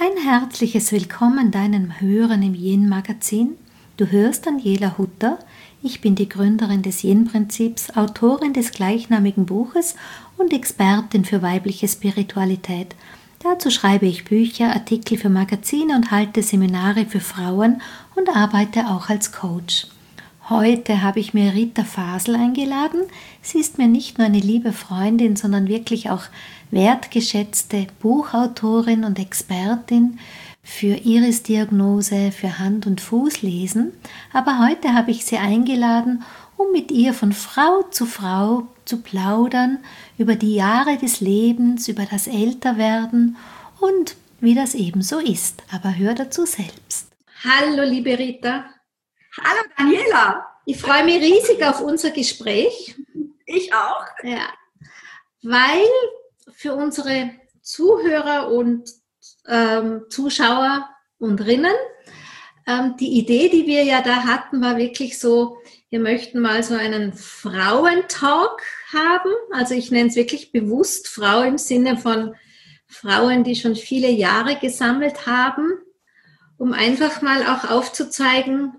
Ein herzliches Willkommen deinem Hören im Yin-Magazin. Du hörst Daniela Hutter. Ich bin die Gründerin des Yin-Prinzips, Autorin des gleichnamigen Buches und Expertin für weibliche Spiritualität. Dazu schreibe ich Bücher, Artikel für Magazine und halte Seminare für Frauen und arbeite auch als Coach. Heute habe ich mir Rita Fasel eingeladen. Sie ist mir nicht nur eine liebe Freundin, sondern wirklich auch wertgeschätzte Buchautorin und Expertin für Irisdiagnose, für Hand- und Fußlesen. Aber heute habe ich sie eingeladen, um mit ihr von Frau zu plaudern über die Jahre des Lebens, über das Älterwerden und wie das eben so ist. Aber hör dazu selbst. Hallo, liebe Rita. Hallo Daniela. Ich freue mich riesig auf unser Gespräch. Ich auch. Ja, weil für unsere Zuhörer und Zuschauer und Rinnen die Idee, die wir ja da hatten, war wirklich so, wir möchten mal so einen Frauentalk haben. Also ich nenne es wirklich bewusst Frau im Sinne von Frauen, die schon viele Jahre gesammelt haben, um einfach mal auch aufzuzeigen,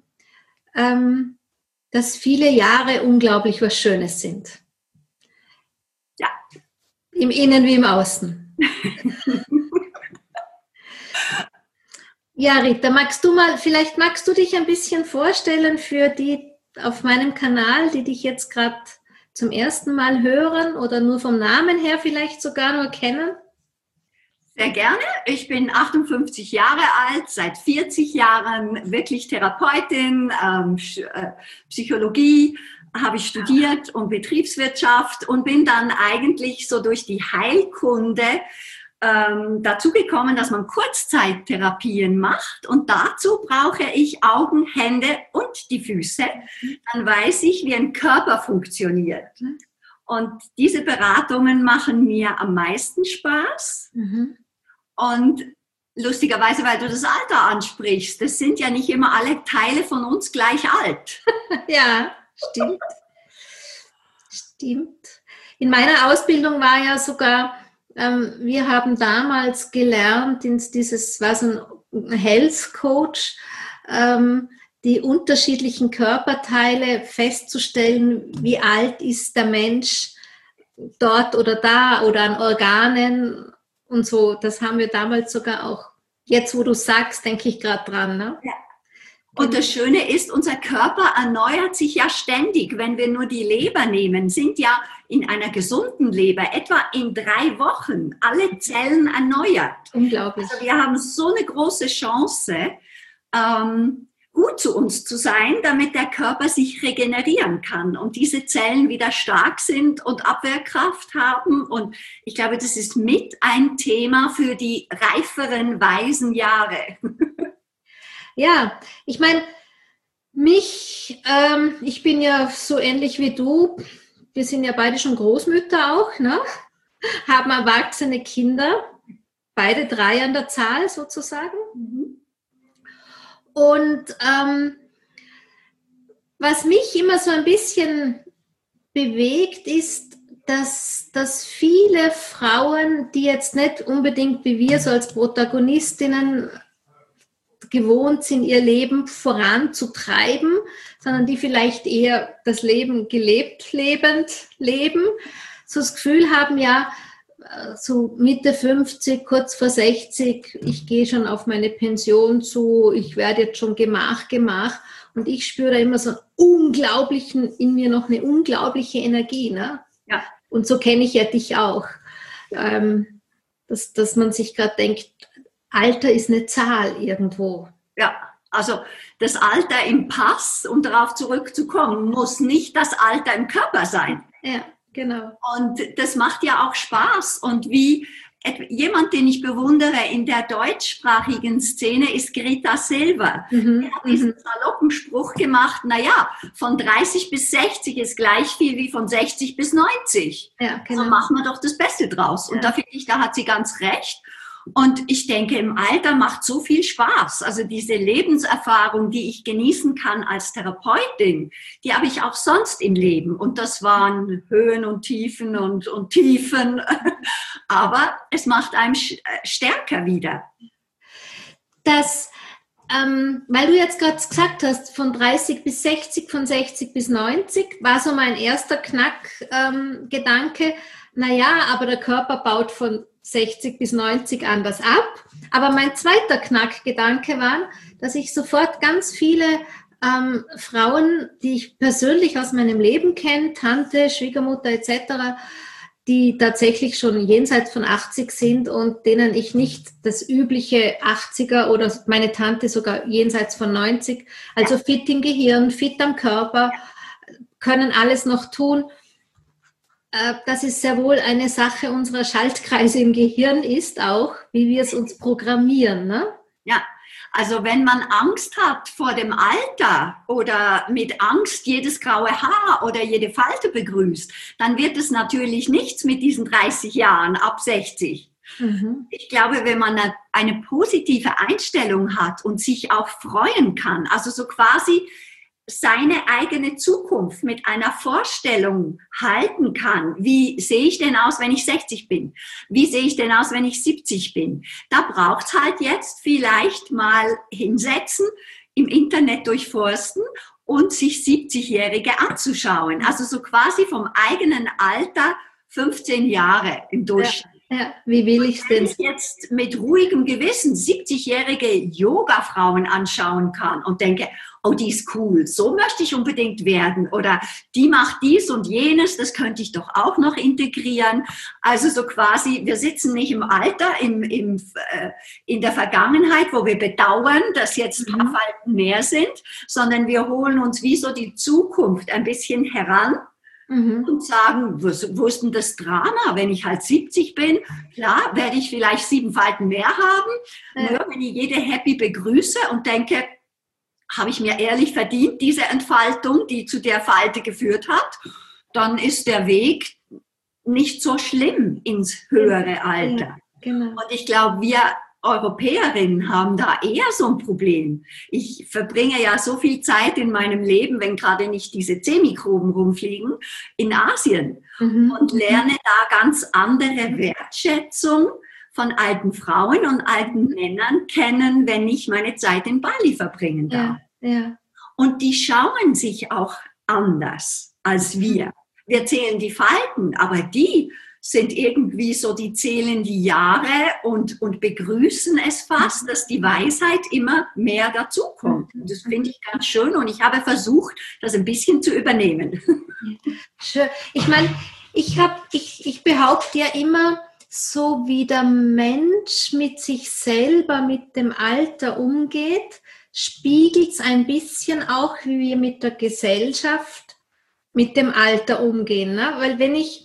dass viele Jahre unglaublich was Schönes sind. Ja. Im Innen wie im Außen. Ja, Rita, vielleicht magst du dich ein bisschen vorstellen für die auf meinem Kanal, die dich jetzt gerade zum ersten Mal hören oder nur vom Namen her vielleicht sogar nur kennen? Sehr gerne. Ich bin 58 Jahre alt, seit 40 Jahren wirklich Therapeutin, Psychologie habe ich studiert und Betriebswirtschaft und bin dann eigentlich so durch die Heilkunde dazu gekommen, dass man Kurzzeittherapien macht und dazu brauche ich Augen, Hände und die Füße. Dann weiß ich, wie ein Körper funktioniert. Und diese Beratungen machen mir am meisten Spaß. Mhm. Und lustigerweise, weil du das Alter ansprichst, das sind ja nicht immer alle Teile von uns gleich alt. Ja, stimmt. Stimmt. In meiner Ausbildung war ja sogar, wir haben damals gelernt, war so ein Health Coach, die unterschiedlichen Körperteile festzustellen, wie alt ist der Mensch dort oder da oder an Organen und so. Das haben wir damals sogar auch. Jetzt, wo du sagst, denke ich gerade dran. Ne? Ja. Und das Schöne ist, unser Körper erneuert sich ja ständig. Wenn wir nur die Leber nehmen, sind ja in einer gesunden Leber etwa in 3 Wochen alle Zellen erneuert. Unglaublich. Also wir haben so eine große Chance, gut zu uns zu sein, damit der Körper sich regenerieren kann und diese Zellen wieder stark sind und Abwehrkraft haben. Und ich glaube, das ist mit ein Thema für die reiferen, weisen Jahre. Ja, ich meine, ich bin ja so ähnlich wie du, wir sind ja beide schon Großmütter auch, ne? Haben erwachsene Kinder, beide 3 an der Zahl sozusagen. Mhm. Und was mich immer so ein bisschen bewegt, ist, dass viele Frauen, die jetzt nicht unbedingt wie wir so als Protagonistinnen gewohnt sind, ihr Leben voranzutreiben, sondern die vielleicht eher das Leben lebend leben, so das Gefühl haben, ja, so Mitte 50, kurz vor 60, ich gehe schon auf meine Pension zu, ich werde jetzt schon Gemach. Und ich spüre da immer so in mir noch eine unglaubliche Energie. Ne? Ja. Und so kenne ich ja dich auch. Dass man sich gerade denkt, Alter ist eine Zahl irgendwo. Ja, also das Alter im Pass, um darauf zurückzukommen, muss nicht das Alter im Körper sein. Ja, genau. Und das macht ja auch Spaß. Und wie jemand, den ich bewundere in der deutschsprachigen Szene, ist Greta Silver. Die hat diesen saloppen Spruch gemacht, naja, von 30 bis 60 ist gleich viel wie von 60 bis 90. Ja, genau. Also machen wir doch das Beste draus. Und da finde ich, da hat sie ganz recht. Und ich denke, im Alter macht so viel Spaß. Also diese Lebenserfahrung, die ich genießen kann als Therapeutin, die habe ich auch sonst im Leben. Und das waren Höhen und Tiefen und Tiefen. Aber es macht einem stärker wieder. dass, weil du jetzt gerade gesagt hast, von 30 bis 60, von 60 bis 90, war so mein erster Knackgedanke, naja, aber der Körper baut von 60 bis 90 anders ab. Aber mein zweiter Knackgedanke war, dass ich sofort ganz viele Frauen, die ich persönlich aus meinem Leben kenne, Tante, Schwiegermutter etc., die tatsächlich schon jenseits von 80 sind und denen ich nicht das übliche 80er oder meine Tante sogar jenseits von 90, also fit im Gehirn, fit am Körper, können alles noch tun. Das ist sehr wohl eine Sache unserer Schaltkreise im Gehirn ist auch, wie wir es uns programmieren, ne? Ja, also wenn man Angst hat vor dem Alter oder mit Angst jedes graue Haar oder jede Falte begrüßt, dann wird es natürlich nichts mit diesen 30 Jahren ab 60. Mhm. Ich glaube, wenn man eine positive Einstellung hat und sich auch freuen kann, also so quasi seine eigene Zukunft mit einer Vorstellung halten kann. Wie sehe ich denn aus, wenn ich 60 bin? Wie sehe ich denn aus, wenn ich 70 bin? Da braucht es halt jetzt vielleicht mal hinsetzen, im Internet durchforsten und sich 70-Jährige anzuschauen. Also so quasi vom eigenen Alter 15 Jahre im Durchschnitt. Ja, wie will ich es denn? Wenn ich jetzt mit ruhigem Gewissen 70-jährige Yoga-Frauen anschauen kann und denke, oh, die ist cool, so möchte ich unbedingt werden oder die macht dies und jenes, das könnte ich doch auch noch integrieren. Also so quasi, wir sitzen nicht im Alter, in der Vergangenheit, wo wir bedauern, dass jetzt ein paar Falten mehr sind, sondern wir holen uns wie so die Zukunft ein bisschen heran. Und sagen, wo ist denn das Drama, wenn ich halt 70 bin? Klar, werde ich vielleicht 7 Falten mehr haben. Nur wenn ich jede happy begrüße und denke, habe ich mir ehrlich verdient, diese Entfaltung, die zu der Falte geführt hat, dann ist der Weg nicht so schlimm ins höhere Alter. Ja, genau. Und ich glaube, wir Europäerinnen haben da eher so ein Problem. Ich verbringe ja so viel Zeit in meinem Leben, wenn gerade nicht diese C-Mikroben rumfliegen, in Asien und lerne da ganz andere Wertschätzung von alten Frauen und alten Männern kennen, wenn ich meine Zeit in Bali verbringen darf. Ja. Und die schauen sich auch anders als wir. Wir zählen die Falten, aber die sind irgendwie so, die zählen die Jahre und begrüßen es fast, dass die Weisheit immer mehr dazukommt. Und das finde ich ganz schön und ich habe versucht, das ein bisschen zu übernehmen. Schön. Ich meine, ich behaupte ja immer, so wie der Mensch mit sich selber, mit dem Alter umgeht, spiegelt es ein bisschen auch, wie wir mit der Gesellschaft, mit dem Alter umgehen. Ne? Weil wenn ich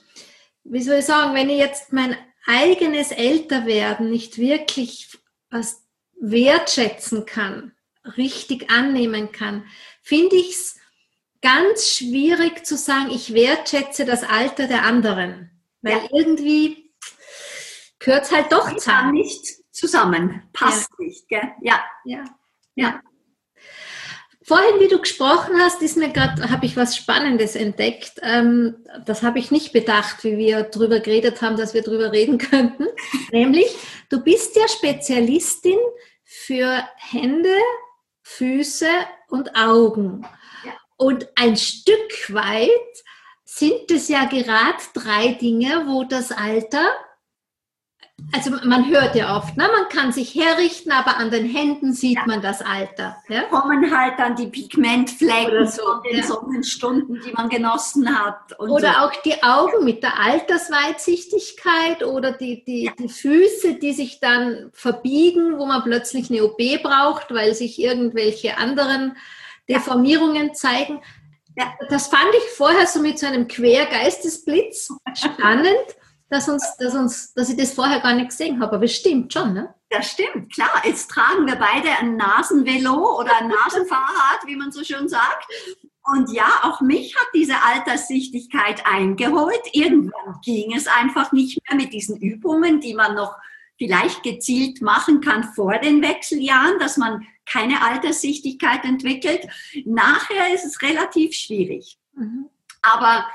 jetzt mein eigenes Älterwerden nicht wirklich wertschätzen kann, richtig annehmen kann, finde ich es ganz schwierig zu sagen, ich wertschätze das Alter der anderen. Weil irgendwie gehört es halt doch zusammen. Nicht zusammen, passt nicht, gell? Ja. Vorhin, wie du gesprochen hast, habe ich was Spannendes entdeckt. Das habe ich nicht bedacht, wie wir darüber geredet haben, dass wir darüber reden könnten. Nämlich, du bist ja Spezialistin für Hände, Füße und Augen. Ja. Und ein Stück weit sind es ja gerade 3 Dinge, wo das Alter, also man hört ja oft, ne? Man kann sich herrichten, aber an den Händen sieht man das Alter. Ja? Kommen halt dann die Pigmentflecken von den Sonnenstunden, die man genossen hat. Und oder so. Auch die Augen mit der Altersweitsichtigkeit oder die Füße, die sich dann verbiegen, wo man plötzlich eine OP braucht, weil sich irgendwelche anderen Deformierungen zeigen. Ja. Das fand ich vorher so mit so einem Quergeistesblitz spannend. Dass ich das vorher gar nicht gesehen habe, aber es stimmt schon, ne? Das stimmt, klar. Jetzt tragen wir beide ein Nasenvelo oder ein Nasenfahrrad, wie man so schön sagt. Und ja, auch mich hat diese Alterssichtigkeit eingeholt. Irgendwann ging es einfach nicht mehr mit diesen Übungen, die man noch vielleicht gezielt machen kann vor den Wechseljahren, dass man keine Alterssichtigkeit entwickelt. Nachher ist es relativ schwierig. Aber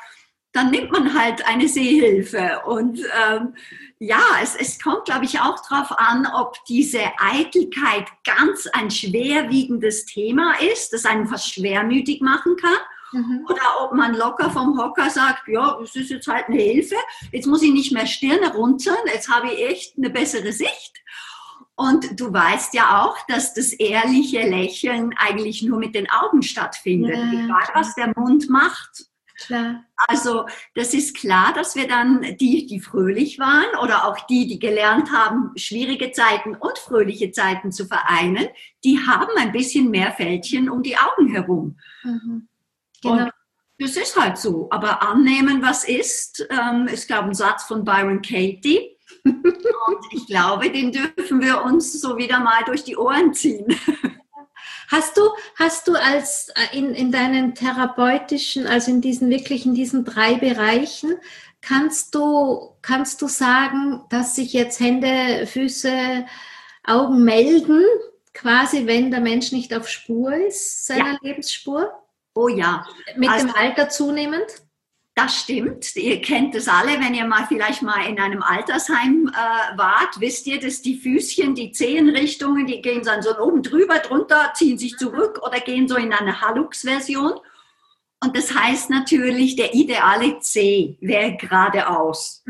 dann nimmt man halt eine Sehhilfe. Und ja, es kommt, glaube ich, auch darauf an, ob diese Eitelkeit ganz ein schwerwiegendes Thema ist, das einen fast schwermütig machen kann. Oder ob man locker vom Hocker sagt, ja, das ist jetzt halt eine Hilfe, jetzt muss ich nicht mehr Stirne runzeln, jetzt habe ich echt eine bessere Sicht. Und du weißt ja auch, dass das ehrliche Lächeln eigentlich nur mit den Augen stattfindet, egal was der Mund macht. Klar. Also das ist klar, dass wir dann die fröhlich waren oder auch die gelernt haben, schwierige Zeiten und fröhliche Zeiten zu vereinen, die haben ein bisschen mehr Fältchen um die Augen herum. Genau. Und das ist halt so. Aber annehmen, was ist, glaube ich, ein Satz von Byron Katie. Und ich glaube, den dürfen wir uns so wieder mal durch die Ohren ziehen. Hast du als in deinen therapeutischen, also in diesen 3 Bereichen, kannst du sagen, dass sich jetzt Hände, Füße, Augen melden, quasi wenn der Mensch nicht auf Spur ist, seiner Lebensspur? Oh ja. Mit dem Alter zunehmend? Das stimmt. Ihr kennt es alle, wenn ihr vielleicht mal in einem Altersheim wart, wisst ihr, dass die Füßchen, die Zehenrichtungen, die gehen dann so oben drüber, drunter, ziehen sich zurück oder gehen so in eine Hallux-Version. Und das heißt natürlich, der ideale Zeh wäre geradeaus.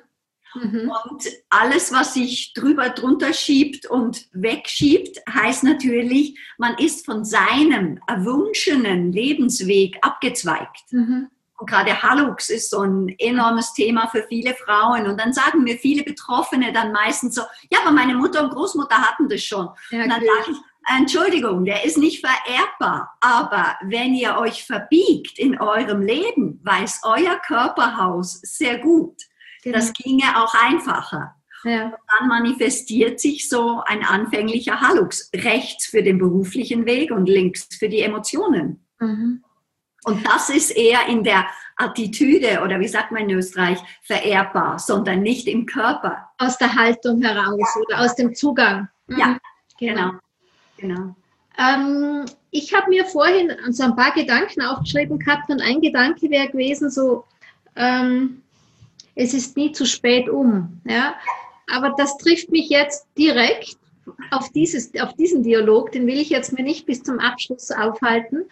Und alles, was sich drüber, drunter schiebt und wegschiebt, heißt natürlich, man ist von seinem erwünschenen Lebensweg abgezweigt. Und gerade Hallux ist so ein enormes Thema für viele Frauen. Und dann sagen mir viele Betroffene dann meistens so, ja, aber meine Mutter und Großmutter hatten das schon. Ja, und dann sage ich, Entschuldigung, der ist nicht vererbbar. Aber wenn ihr euch verbiegt in eurem Leben, weiß euer Körperhaus sehr gut. Das ginge auch einfacher. Ja. Und dann manifestiert sich so ein anfänglicher Hallux. Rechts für den beruflichen Weg und links für die Emotionen. Und das ist eher in der Attitüde oder wie sagt man in Österreich, vererbbar, sondern nicht im Körper. Aus der Haltung heraus oder aus dem Zugang. Ja, genau. Ich habe mir vorhin so ein paar Gedanken aufgeschrieben gehabt und ein Gedanke wäre gewesen, so es ist nie zu spät ja? Aber das trifft mich jetzt direkt auf diesen Dialog, den will ich jetzt mir nicht bis zum Abschluss aufhalten.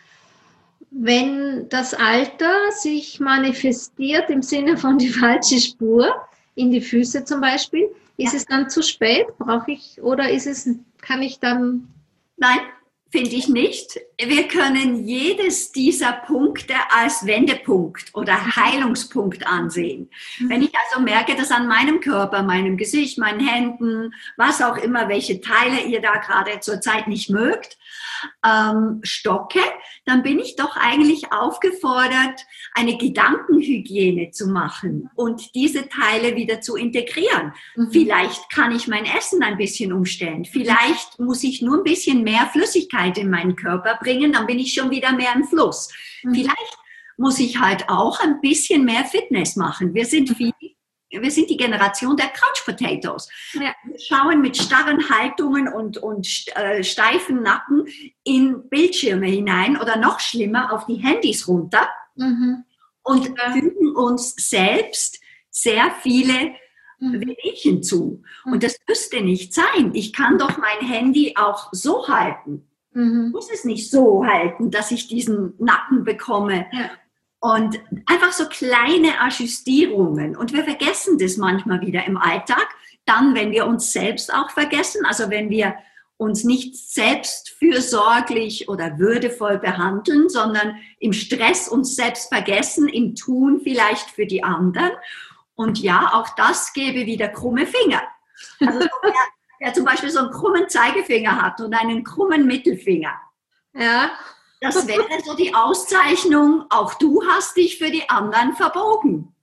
Wenn das Alter sich manifestiert im Sinne von die falsche Spur, in die Füße zum Beispiel, ist es dann zu spät? Oder kann ich dann... Nein, finde ich nicht. Wir können jedes dieser Punkte als Wendepunkt oder Heilungspunkt ansehen. Wenn ich also merke, dass an meinem Körper, meinem Gesicht, meinen Händen, was auch immer, welche Teile ihr da gerade zurzeit nicht mögt, stocke, dann bin ich doch eigentlich aufgefordert, eine Gedankenhygiene zu machen und diese Teile wieder zu integrieren. Vielleicht kann ich mein Essen ein bisschen umstellen. Vielleicht muss ich nur ein bisschen mehr Flüssigkeit in meinen Körper bringen, dann bin ich schon wieder mehr im Fluss. Vielleicht muss ich halt auch ein bisschen mehr Fitness machen. Wir sind die Generation der Couch Potatoes. Ja. Wir schauen mit starren Haltungen und steifen Nacken in Bildschirme hinein oder noch schlimmer auf die Handys runter und fügen uns selbst sehr viele Wehwehchen zu. Und das müsste nicht sein. Ich kann doch mein Handy auch so halten. Ich muss es nicht so halten, dass ich diesen Nacken bekomme. Ja. Und einfach so kleine Ajustierungen. Und wir vergessen das manchmal wieder im Alltag. Dann, wenn wir uns selbst auch vergessen, also wenn wir uns nicht selbst fürsorglich oder würdevoll behandeln, sondern im Stress uns selbst vergessen, im Tun vielleicht für die anderen. Und ja, auch das gäbe wieder krumme Finger. Also wer zum Beispiel so einen krummen Zeigefinger hat und einen krummen Mittelfinger. Ja. Das wäre so die Auszeichnung, auch du hast dich für die anderen verbogen.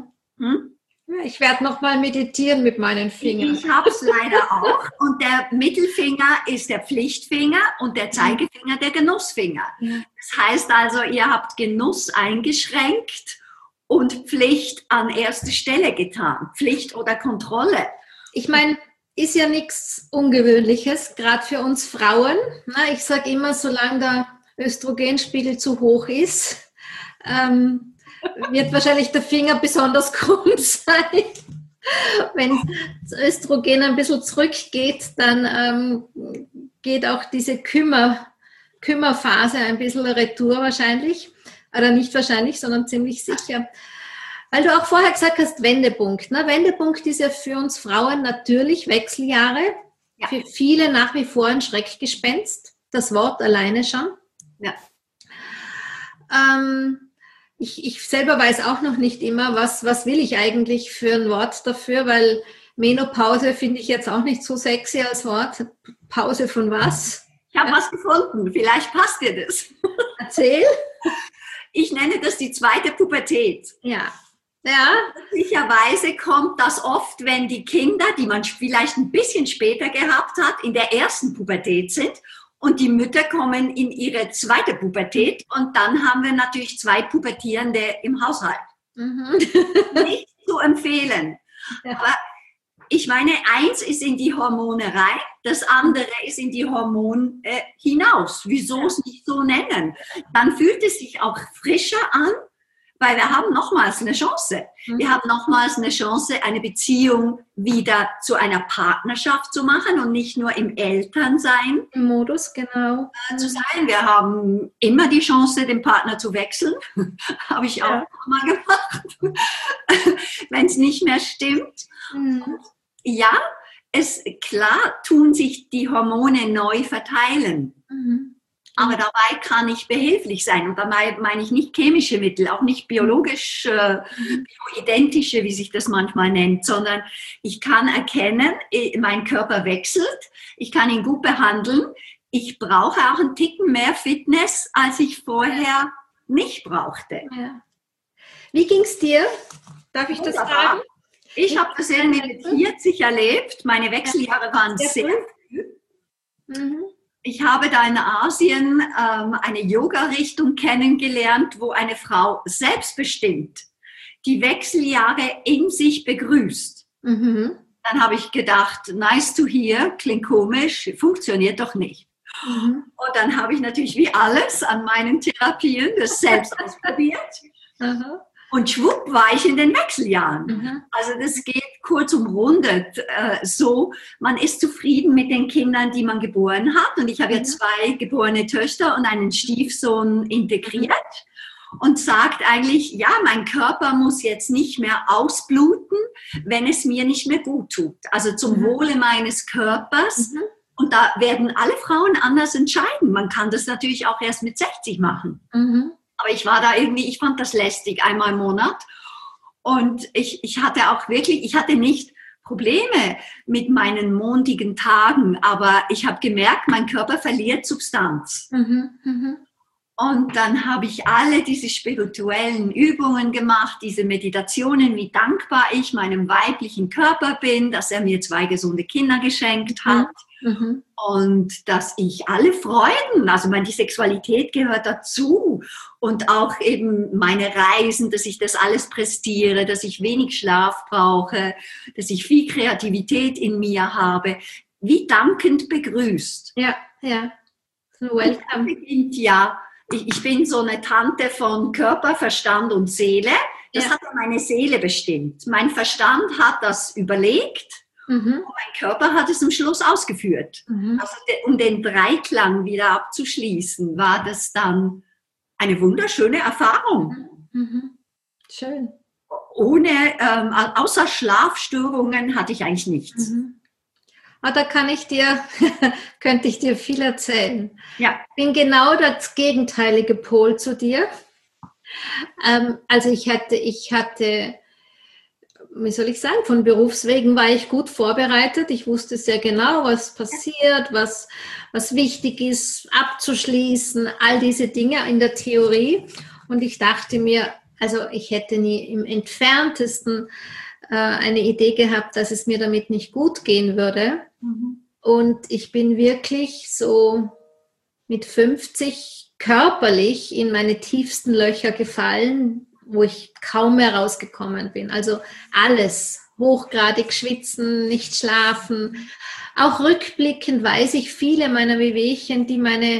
Ich werde nochmal meditieren mit meinen Fingern. Ich habe es leider auch. Und der Mittelfinger ist der Pflichtfinger und der Zeigefinger der Genussfinger. Das heißt also, ihr habt Genuss eingeschränkt und Pflicht an erste Stelle getan. Pflicht oder Kontrolle. Ich meine, ist ja nichts Ungewöhnliches, gerade für uns Frauen. Ich sage immer, solange der Östrogenspiegel zu hoch ist, wird wahrscheinlich der Finger besonders krumm sein. Wenn das Östrogen ein bisschen zurückgeht, dann geht auch diese Kümmerphase ein bisschen retour wahrscheinlich. Oder nicht wahrscheinlich, sondern ziemlich sicher. Weil du auch vorher gesagt hast, Wendepunkt. Ne? Wendepunkt ist ja für uns Frauen natürlich Wechseljahre. Ja. Für viele nach wie vor ein Schreckgespenst. Das Wort alleine schon. Ja. Ich selber weiß auch noch nicht immer, was will ich eigentlich für ein Wort dafür, weil Menopause finde ich jetzt auch nicht so sexy als Wort. Pause von was? Ich habe was gefunden, vielleicht passt dir das. Erzähl. Ich nenne das die zweite Pubertät. Ja. Ja. Möglicherweise kommt das oft, wenn die Kinder, die man vielleicht ein bisschen später gehabt hat, in der ersten Pubertät sind und die Mütter kommen in ihre zweite Pubertät und dann haben wir natürlich 2 Pubertierende im Haushalt. Mhm. Nicht zu empfehlen. Ja. Aber ich meine, eins ist in die Hormone rein, das andere ist in die Hormone hinaus. Wieso es nicht so nennen? Dann fühlt es sich auch frischer an, weil wir haben nochmals eine Chance. Wir haben nochmals eine Chance, eine Beziehung wieder zu einer Partnerschaft zu machen und nicht nur im Elternsein. Im Modus, genau. Zu sein. Wir haben immer die Chance, den Partner zu wechseln. Habe ich auch mal gemacht, wenn es nicht mehr stimmt. Und ja, klar tun sich die Hormone neu verteilen. Aber dabei kann ich behilflich sein. Und dabei meine ich nicht chemische Mittel, auch nicht biologisch, bioidentische, wie sich das manchmal nennt, sondern ich kann erkennen, mein Körper wechselt, ich kann ihn gut behandeln. Ich brauche auch einen Ticken mehr Fitness, als ich vorher nicht brauchte. Ja. Wie ging es dir? Darf ich das fragen? Ich habe das irgendwie mit 40 erlebt. Meine Wechseljahre waren sehr früh. Ich habe da in Asien eine Yoga-Richtung kennengelernt, wo eine Frau selbstbestimmt die Wechseljahre in sich begrüßt. Dann habe ich gedacht, nice to hear, klingt komisch, funktioniert doch nicht. Und dann habe ich natürlich wie alles an meinen Therapien das selbst ausprobiert. Und schwupp war ich in den Wechseljahren. Also das geht kurz umrundet so. Man ist zufrieden mit den Kindern, die man geboren hat. Und ich habe ja 2 geborene Töchter und einen Stiefsohn integriert. Und sagt eigentlich, ja, mein Körper muss jetzt nicht mehr ausbluten, wenn es mir nicht mehr gut tut. Also zum Wohle meines Körpers. Und da werden alle Frauen anders entscheiden. Man kann das natürlich auch erst mit 60 machen. Aber ich war da irgendwie, ich fand das lästig, einmal im Monat. Und ich hatte auch wirklich, ich hatte nicht Probleme mit meinen mondigen Tagen, aber ich habe gemerkt, mein Körper verliert Substanz. Und dann habe ich alle diese spirituellen Übungen gemacht, diese Meditationen, wie dankbar ich meinem weiblichen Körper bin, dass er mir 2 gesunde Kinder geschenkt hat. Und dass ich alle Freuden, also die Sexualität gehört dazu und auch eben meine Reisen, dass ich das alles prestiere, dass ich wenig Schlaf brauche, dass ich viel Kreativität in mir habe, wie dankend begrüßt. Ja. Welcome. Ja, ich bin so eine Tante von Körper, Verstand und Seele. Das hat meine Seele bestimmt. Mein Verstand hat das überlegt. Und mein Körper hat es am Schluss ausgeführt. Also um den Dreiklang wieder abzuschließen, war das dann eine wunderschöne Erfahrung. Schön. Außer Schlafstörungen hatte ich eigentlich nichts. Da könnte ich dir viel erzählen. Ja. Ich bin genau das gegenteilige Pol zu dir. Also ich hatte wie soll ich sagen, von Berufswegen war ich gut vorbereitet. Ich wusste sehr genau, was passiert, was wichtig ist, abzuschließen, all diese Dinge in der Theorie. Und ich dachte mir, also ich hätte nie im Entferntesten eine Idee gehabt, dass es mir damit nicht gut gehen würde. Und ich bin wirklich so mit 50 körperlich in meine tiefsten Löcher gefallen, wo ich kaum mehr rausgekommen bin. Also alles, hochgradig schwitzen, nicht schlafen. Auch rückblickend weiß ich viele meiner Wehwehchen, die meine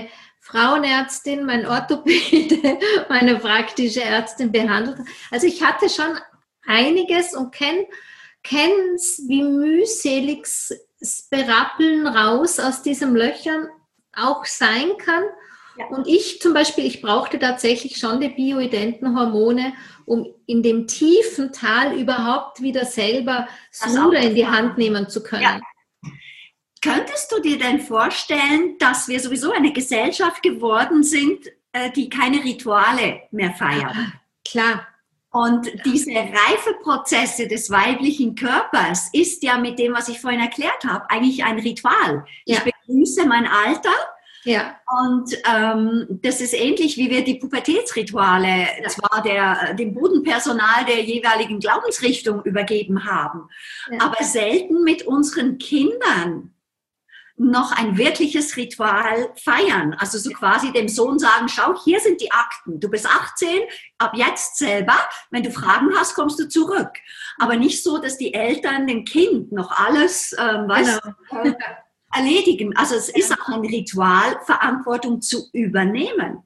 Frauenärztin, mein Orthopäde, meine praktische Ärztin behandelt. Also ich hatte schon einiges und kenn's, wie mühselig das Berappeln raus aus diesen Löchern auch sein kann. Ja. Und ich zum Beispiel, ich brauchte tatsächlich schon die bioidenten Hormone, um in dem tiefen Tal überhaupt wieder selber das Ruder in die Hand nehmen zu können. Ja. Könntest du dir denn vorstellen, dass wir sowieso eine Gesellschaft geworden sind, die keine Rituale mehr feiert? Klar. Und diese Reifeprozesse des weiblichen Körpers ist ja mit dem, was ich vorhin erklärt habe, eigentlich ein Ritual. Ja. Ich begrüße mein Alter. Ja. Und das ist ähnlich, wie wir die Pubertätsrituale zwar dem Bodenpersonal der jeweiligen Glaubensrichtung übergeben haben, aber selten mit unseren Kindern noch ein wirkliches Ritual feiern. Also so quasi dem Sohn sagen, schau, hier sind die Akten. Du bist 18, ab jetzt selber. Wenn du Fragen hast, kommst du zurück. Aber nicht so, dass die Eltern dem Kind noch alles erledigen. Also es ist auch ein Ritual, Verantwortung zu übernehmen.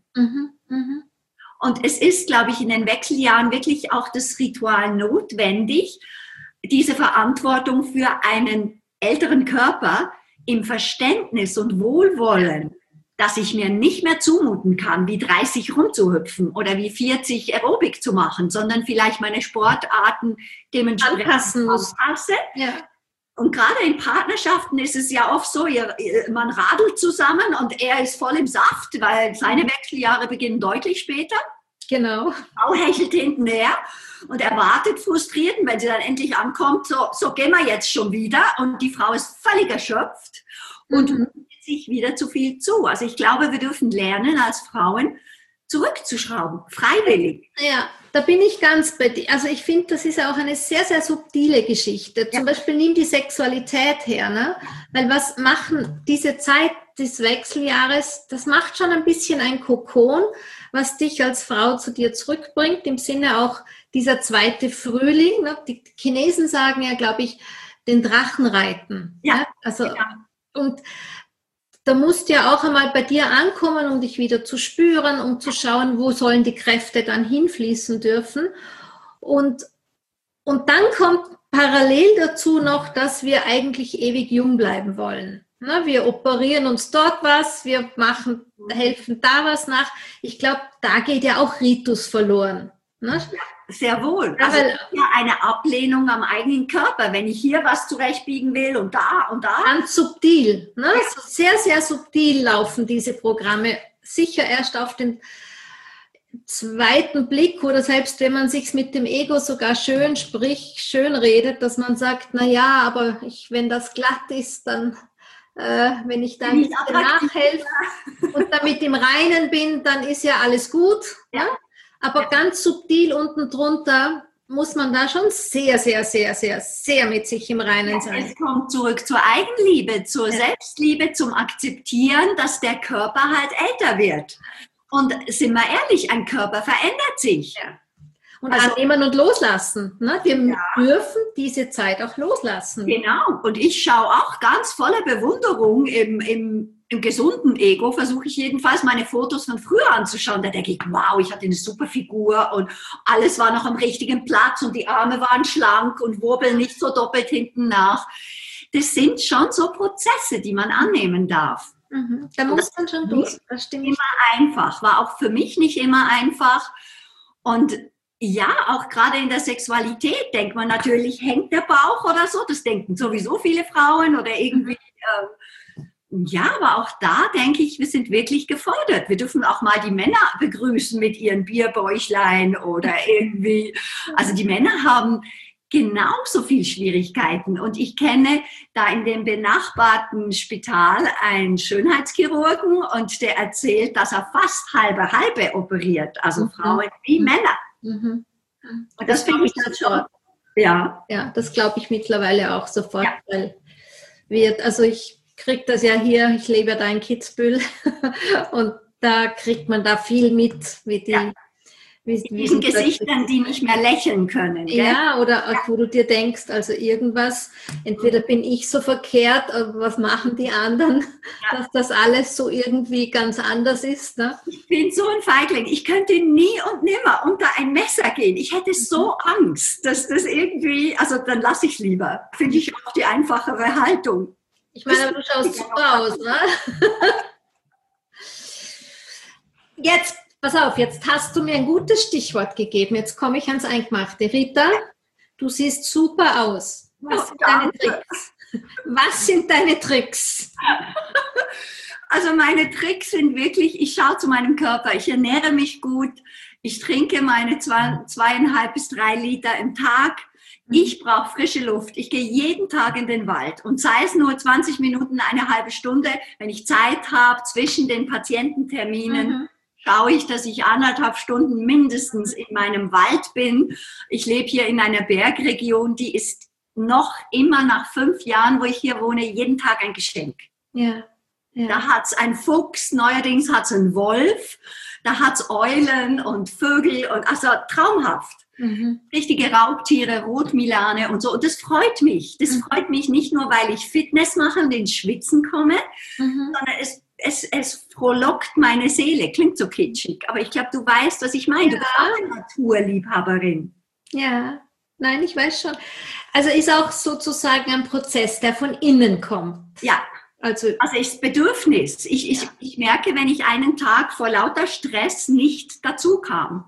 Und es ist, glaube ich, in den Wechseljahren wirklich auch das Ritual notwendig, diese Verantwortung für einen älteren Körper im Verständnis und Wohlwollen, dass ich mir nicht mehr zumuten kann, wie 30 rumzuhüpfen oder wie 40 Aerobic zu machen, sondern vielleicht meine Sportarten dementsprechend anpasse. Ja. Und gerade in Partnerschaften ist es ja oft so, man radelt zusammen und er ist voll im Saft, weil seine Wechseljahre beginnen deutlich später. Genau. Frau hechelt hintenher und erwartet frustriert, und wenn sie dann endlich ankommt, so gehen wir jetzt schon wieder, und die Frau ist völlig erschöpft und mutet sich wieder zu viel zu. Also ich glaube, wir dürfen lernen, als Frauen zurückzuschrauben, freiwillig. Ja, da bin ich ganz bei dir. Also ich finde, das ist auch eine sehr, sehr subtile Geschichte. Zum Beispiel nimm die Sexualität her, ne? Weil was machen diese Zeit des Wechseljahres, das macht schon ein bisschen ein Kokon, was dich als Frau zu dir zurückbringt, im Sinne auch dieser zweite Frühling. Ne? Die Chinesen sagen ja, glaube ich, den Drachen reiten. Ja. Ne? Also, und da musst du ja auch einmal bei dir ankommen, um dich wieder zu spüren, um zu schauen, wo sollen die Kräfte dann hinfließen dürfen. Und dann kommt parallel dazu noch, dass wir eigentlich ewig jung bleiben wollen. Na, wir operieren uns dort was, wir helfen da was nach. Ich glaube, da geht ja auch Ritus verloren. Ne? Ja, sehr wohl. Also ja, eine Ablehnung am eigenen Körper, wenn ich hier was zurechtbiegen will und da und da. Ganz subtil. Ne? Ja. So sehr, sehr subtil laufen diese Programme. Sicher erst auf den zweiten Blick, oder selbst wenn man sich mit dem Ego sogar schön spricht, schön redet, dass man sagt, na ja, aber wenn das glatt ist, dann wenn ich da ein bisschen nachhelfe und damit im Reinen bin, dann ist ja alles gut. Ja? Aber ganz subtil unten drunter muss man da schon sehr, sehr, sehr, sehr, sehr mit sich im Reinen sein. Es kommt zurück zur Eigenliebe, zur Selbstliebe, zum Akzeptieren, dass der Körper halt älter wird. Und sind wir ehrlich, ein Körper verändert sich. Ja. Und annehmen und loslassen. Ne? Wir dürfen diese Zeit auch loslassen. Genau. Und ich schaue auch ganz voller Bewunderung im gesunden Ego, versuche ich jedenfalls, meine Fotos von früher anzuschauen. Da denke ich, wow, ich hatte eine super Figur und alles war noch am richtigen Platz und die Arme waren schlank und wirbeln nicht so doppelt hinten nach. Das sind schon so Prozesse, die man annehmen darf. Da muss man schon durch. Das stimmt. Immer einfach. War auch für mich nicht immer einfach. Und ja, auch gerade in der Sexualität denkt man natürlich, hängt der Bauch oder so. Das denken sowieso viele Frauen oder irgendwie. Ja, aber auch da denke ich, wir sind wirklich gefordert. Wir dürfen auch mal die Männer begrüßen mit ihren Bierbäuchlein oder irgendwie. Also die Männer haben genauso viel Schwierigkeiten. Und ich kenne da in dem benachbarten Spital einen Schönheitschirurgen und der erzählt, dass er fast halbe operiert. Also Frauen wie Männer. Und das finde ich dann schon. Ja, das glaube ich mittlerweile auch sofort, weil ich kriege das ja hier, ich lebe ja da in Kitzbühel und da kriegt man da viel mit, wie Mit diesen Gesichtern, die nicht mehr lächeln können. Gell? Ja, oder wo du dir denkst, also irgendwas, entweder bin ich so verkehrt, aber was machen die anderen, dass das alles so irgendwie ganz anders ist. Ne? Ich bin so ein Feigling. Ich könnte nie und nimmer unter ein Messer gehen. Ich hätte so Angst, dass das irgendwie, also dann lasse ich lieber. Finde ich auch die einfachere Haltung. Ich meine, aber du schaust super aus, ne? Jetzt, pass auf, jetzt hast du mir ein gutes Stichwort gegeben. Jetzt komme ich ans Eingemachte. Rita, du siehst super aus. Was sind deine Tricks? Was sind deine Tricks? Also meine Tricks sind wirklich, ich schaue zu meinem Körper, ich ernähre mich gut, ich trinke meine 2,5 bis 3 Liter im Tag. Ich brauche frische Luft. Ich gehe jeden Tag in den Wald und sei es nur 20 Minuten, eine halbe Stunde, wenn ich Zeit habe zwischen den Patiententerminen. Schaue ich, dass ich 1,5 Stunden mindestens in meinem Wald bin. Ich lebe hier in einer Bergregion, die ist noch immer nach 5 Jahren, wo ich hier wohne, jeden Tag ein Geschenk. Ja. Ja. Da hat's einen Fuchs, neuerdings hat's einen Wolf, da hat's Eulen und Vögel und also traumhaft. Richtige Raubtiere, Rotmilane und so. Und das freut mich. Das freut mich nicht nur, weil ich Fitness mache und ins Schwitzen komme, sondern es frohlockt meine Seele. Klingt so kitschig, aber ich glaube, du weißt, was ich meine. Du bist auch eine Naturliebhaberin. Ja, nein, ich weiß schon. Also ist auch sozusagen ein Prozess, der von innen kommt. Ja. Also ist Bedürfnis. Ich merke, wenn ich einen Tag vor lauter Stress nicht dazu kam.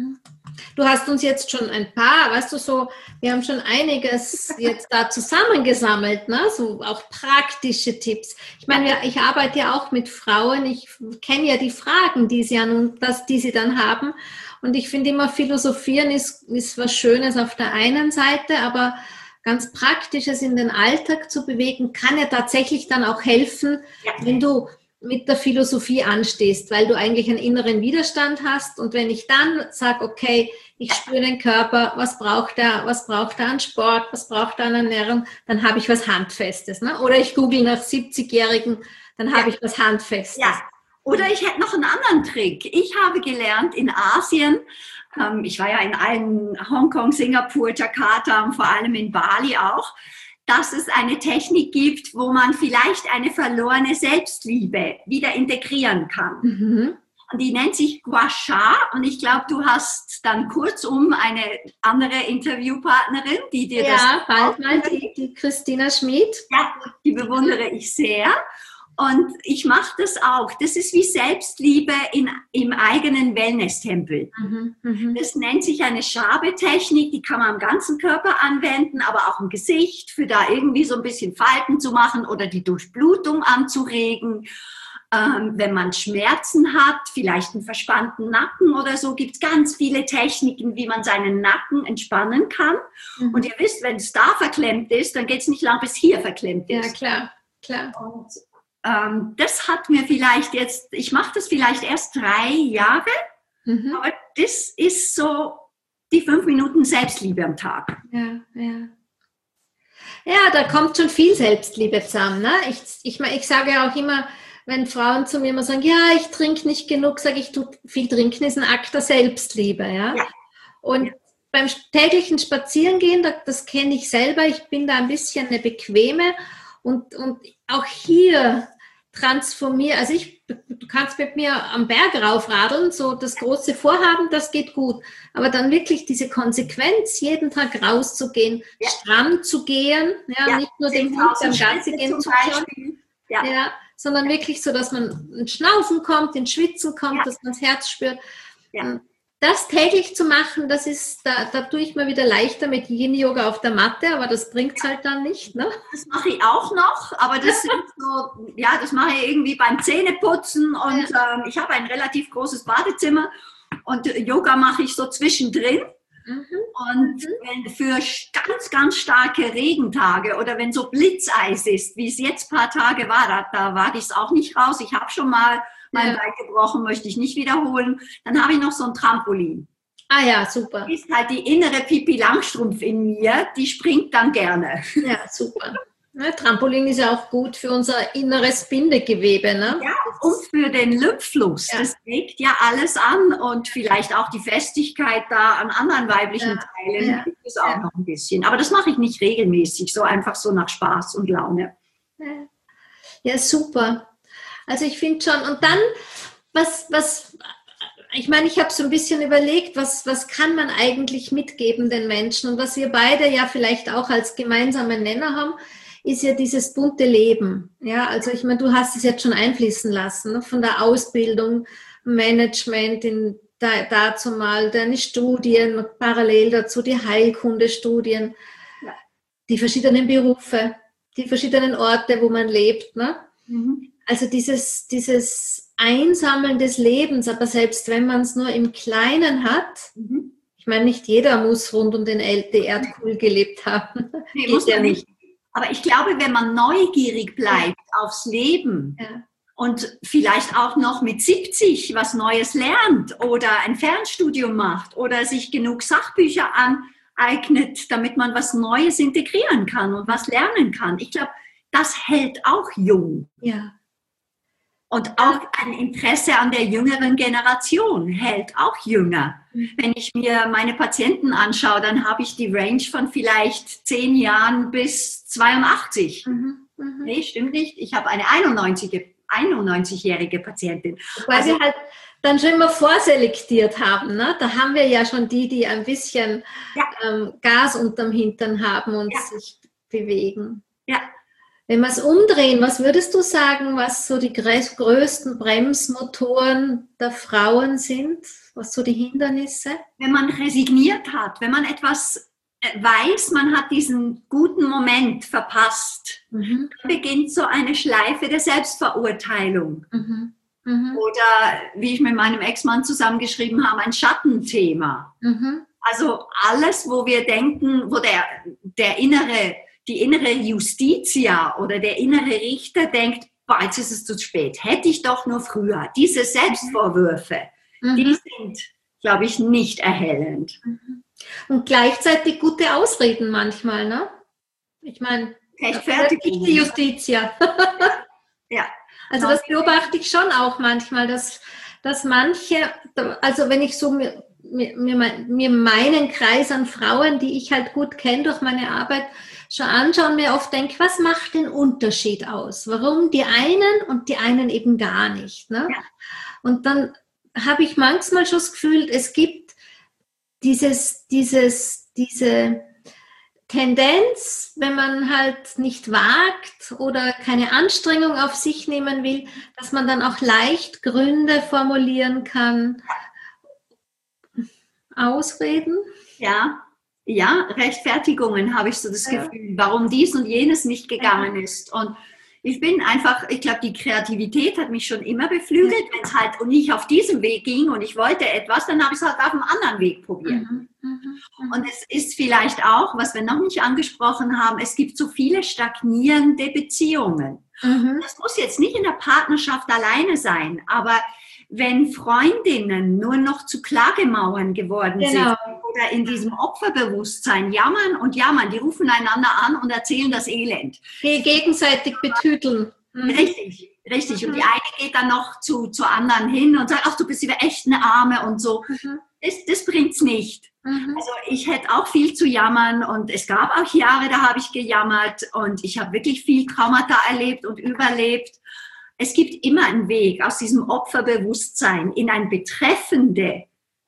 Du hast uns jetzt schon ein paar, weißt du, so, wir haben schon einiges jetzt da zusammengesammelt, ne? So auch praktische Tipps. Ich meine, ich arbeite ja auch mit Frauen, ich kenne ja die Fragen, die sie dann haben. Und ich finde immer, Philosophieren ist was Schönes auf der einen Seite, aber ganz Praktisches in den Alltag zu bewegen, kann ja tatsächlich dann auch helfen, wenn du mit der Philosophie anstehst, weil du eigentlich einen inneren Widerstand hast. Und wenn ich dann sage, okay, ich spüre den Körper, was braucht er an Sport, was braucht er an Ernährung, dann habe ich was Handfestes. Ne? Oder ich google nach 70-Jährigen, dann habe ich was Handfestes. Ja. Oder ich hätte noch einen anderen Trick. Ich habe gelernt in Asien, ich war ja in allen Hongkong, Singapur, Jakarta und vor allem in Bali auch, dass es eine Technik gibt, wo man vielleicht eine verlorene Selbstliebe wieder integrieren kann. Und die nennt sich Gua Sha und ich glaube, du hast dann kurzum eine andere Interviewpartnerin, die dir das... Ja, bald mal die Christina Schmid. Ja, die bewundere ich sehr. Und ich mache das auch. Das ist wie Selbstliebe im eigenen Wellness-Tempel. Das nennt sich eine Schabe-Technik, die kann man am ganzen Körper anwenden, aber auch im Gesicht, für da irgendwie so ein bisschen Falten zu machen oder die Durchblutung anzuregen. Wenn man Schmerzen hat, vielleicht einen verspannten Nacken oder so, gibt es ganz viele Techniken, wie man seinen Nacken entspannen kann. Und ihr wisst, wenn es da verklemmt ist, dann geht es nicht lang, bis hier verklemmt ist. Ja, klar. Und das hat mir vielleicht jetzt, ich mache das vielleicht erst 3 Jahre, aber das ist so die 5 Minuten Selbstliebe am Tag. Ja, da kommt schon viel Selbstliebe zusammen. Ne? Ich sage ja auch immer, wenn Frauen zu mir immer sagen, ja, ich trinke nicht genug, sage ich, viel trinken ist ein Akt der Selbstliebe. Ja? Und beim täglichen Spazierengehen, das kenne ich selber, ich bin da ein bisschen eine bequeme und auch hier transformiere, also du kannst mit mir am Berg raufradeln, so das große Vorhaben, das geht gut, aber dann wirklich diese Konsequenz, jeden Tag rauszugehen, stramm zu gehen, nicht nur dem Hund beim Gassi gehen zu können, sondern wirklich so, dass man ins Schnaufen kommt, ins Schwitzen kommt, dass man das Herz spürt. Das täglich zu machen, das ist, da tue ich mir wieder leichter mit Yin-Yoga auf der Matte, aber das bringt es halt dann nicht, ne? Das mache ich auch noch, aber das sind so, das mache ich irgendwie beim Zähneputzen und ich habe ein relativ großes Badezimmer und Yoga mache ich so zwischendrin. Und für ganz, ganz starke Regentage oder wenn so Blitzeis ist, wie es jetzt ein paar Tage war, da wage ich es auch nicht raus. Ich habe schon mal mein Bein gebrochen, möchte ich nicht wiederholen. Dann habe ich noch so ein Trampolin. Ah ja, super. Das ist halt die innere Pippi Langstrumpf in mir, die springt dann gerne. Ja, super. Ja, Trampolin ist ja auch gut für unser inneres Bindegewebe, ne? Ja, und für den Lymphfluss. Ja. Das regt ja alles an und vielleicht auch die Festigkeit da an anderen weiblichen Teilen Ja. gibt es auch noch ein bisschen. Aber das mache ich nicht regelmäßig, so einfach so nach Spaß und Laune. Ja, super. Also ich finde schon, und dann, ich meine, ich habe so ein bisschen überlegt, was kann man eigentlich mitgeben den Menschen? Und was wir beide ja vielleicht auch als gemeinsamen Nenner haben, ist ja dieses bunte Leben. Ja, also ich meine, du hast es jetzt schon einfließen lassen, ne? Von der Ausbildung, Management, dazu mal deine Studien, parallel dazu die Heilkundestudien, Ja. die verschiedenen Berufe, die verschiedenen Orte, wo man lebt, ne? Also dieses Einsammeln des Lebens, aber selbst wenn man es nur im Kleinen hat, ich meine, nicht jeder muss rund um die Erdkugel gelebt haben. Nee, muss ja nicht. Aber ich glaube, wenn man neugierig bleibt aufs Leben und vielleicht auch noch mit 70 was Neues lernt oder ein Fernstudium macht oder sich genug Sachbücher aneignet, damit man was Neues integrieren kann und was lernen kann. Ich glaube, das hält auch jung. Ja. Und auch ein Interesse an der jüngeren Generation hält auch jünger. Wenn ich mir meine Patienten anschaue, dann habe ich die Range von vielleicht 10 Jahren bis 82. Nee, stimmt nicht. Ich habe eine 91-jährige Patientin. Weil wir halt dann schon immer vorselektiert haben. Ne? Da haben wir ja schon die ein bisschen Gas unterm Hintern haben und sich bewegen. Ja. Wenn wir es umdrehen, was würdest du sagen, was so die größten Bremsmotoren der Frauen sind? Was so die Hindernisse? Wenn man resigniert hat, wenn man etwas weiß, man hat diesen guten Moment verpasst, dann beginnt so eine Schleife der Selbstverurteilung. Oder, wie ich mit meinem Ex-Mann zusammengeschrieben habe, ein Schattenthema. Also alles, wo wir denken, wo die innere Justitia oder der innere Richter denkt, boah, jetzt ist es zu spät, hätte ich doch nur früher. Diese Selbstvorwürfe, die sind, glaube ich, nicht erhellend. Und gleichzeitig gute Ausreden manchmal, ne? Ich meine, Rechtfertigung. Die Justitia. Ja. Also das beobachte ich schon auch manchmal, dass manche, also wenn ich so mir meinen Kreis an Frauen, die ich halt gut kenne durch meine Arbeit, schon anschauen, mir oft denke, was macht den Unterschied aus? Warum die einen und die einen eben gar nicht? Ne? Ja. Und dann habe ich manchmal schon das Gefühl, es gibt diese Tendenz, wenn man halt nicht wagt oder keine Anstrengung auf sich nehmen will, dass man dann auch leicht Gründe formulieren kann. Ausreden? Ja, Rechtfertigungen habe ich so das Gefühl, warum dies und jenes nicht gegangen ist. Und ich glaube, die Kreativität hat mich schon immer beflügelt. Wenn es halt nicht auf diesem Weg ging und ich wollte etwas, dann habe ich es halt auf einem anderen Weg probiert. Und es ist vielleicht auch, was wir noch nicht angesprochen haben, es gibt so viele stagnierende Beziehungen. Das muss jetzt nicht in der Partnerschaft alleine sein, aber wenn Freundinnen nur noch zu Klagemauern geworden sind oder in diesem Opferbewusstsein jammern, die rufen einander an und erzählen das Elend. Gegenseitig betüteln. Richtig. Und die eine geht dann noch zur anderen hin und sagt, ach, du bist wieder echt eine Arme und so. Das bringt's nicht. Also ich hätte auch viel zu jammern und es gab auch Jahre, da habe ich gejammert und ich habe wirklich viel Traumata erlebt und überlebt. Es gibt immer einen Weg aus diesem Opferbewusstsein in ein Betroffene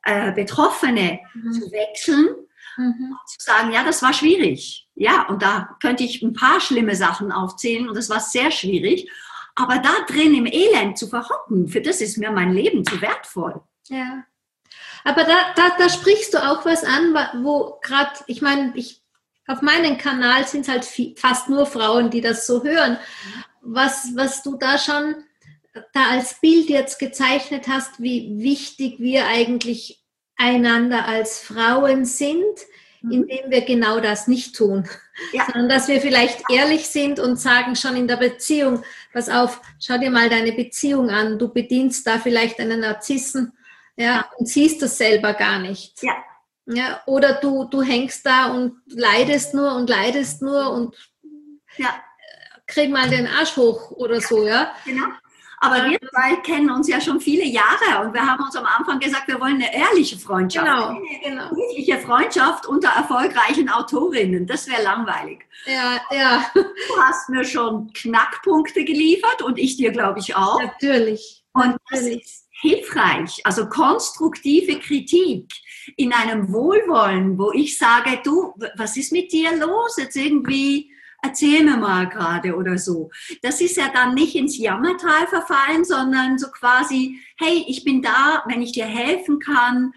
zu wechseln und zu sagen, ja, das war schwierig. Ja, und da könnte ich ein paar schlimme Sachen aufzählen und das war sehr schwierig. Aber da drin im Elend zu verhocken, für das ist mir mein Leben zu wertvoll. Ja. Aber da sprichst du auch was an, wo gerade, ich meine, auf meinem Kanal sind es halt fast nur Frauen, die das so hören. Was du da schon als Bild jetzt gezeichnet hast, wie wichtig wir eigentlich einander als Frauen sind, indem wir genau das nicht tun, sondern dass wir vielleicht ehrlich sind und sagen schon in der Beziehung, pass auf, schau dir mal deine Beziehung an, du bedienst da vielleicht einen Narzissen, und siehst das selber gar nicht. Ja, oder du hängst da und leidest nur und krieg mal den Arsch hoch oder so, ja. Genau. Aber wir zwei kennen uns ja schon viele Jahre und wir haben uns am Anfang gesagt, wir wollen eine ehrliche Freundschaft. Genau. Eine ehrliche Freundschaft unter erfolgreichen Autorinnen. Das wäre langweilig. Ja. Du hast mir schon Knackpunkte geliefert und ich dir, glaube ich, auch. Natürlich. Und das ist hilfreich. Also konstruktive Kritik in einem Wohlwollen, wo ich sage, du, was ist mit dir los? Jetzt irgendwie... Erzähl mir mal gerade oder so. Das ist ja dann nicht ins Jammertal verfallen, sondern so quasi, hey, ich bin da, wenn ich dir helfen kann.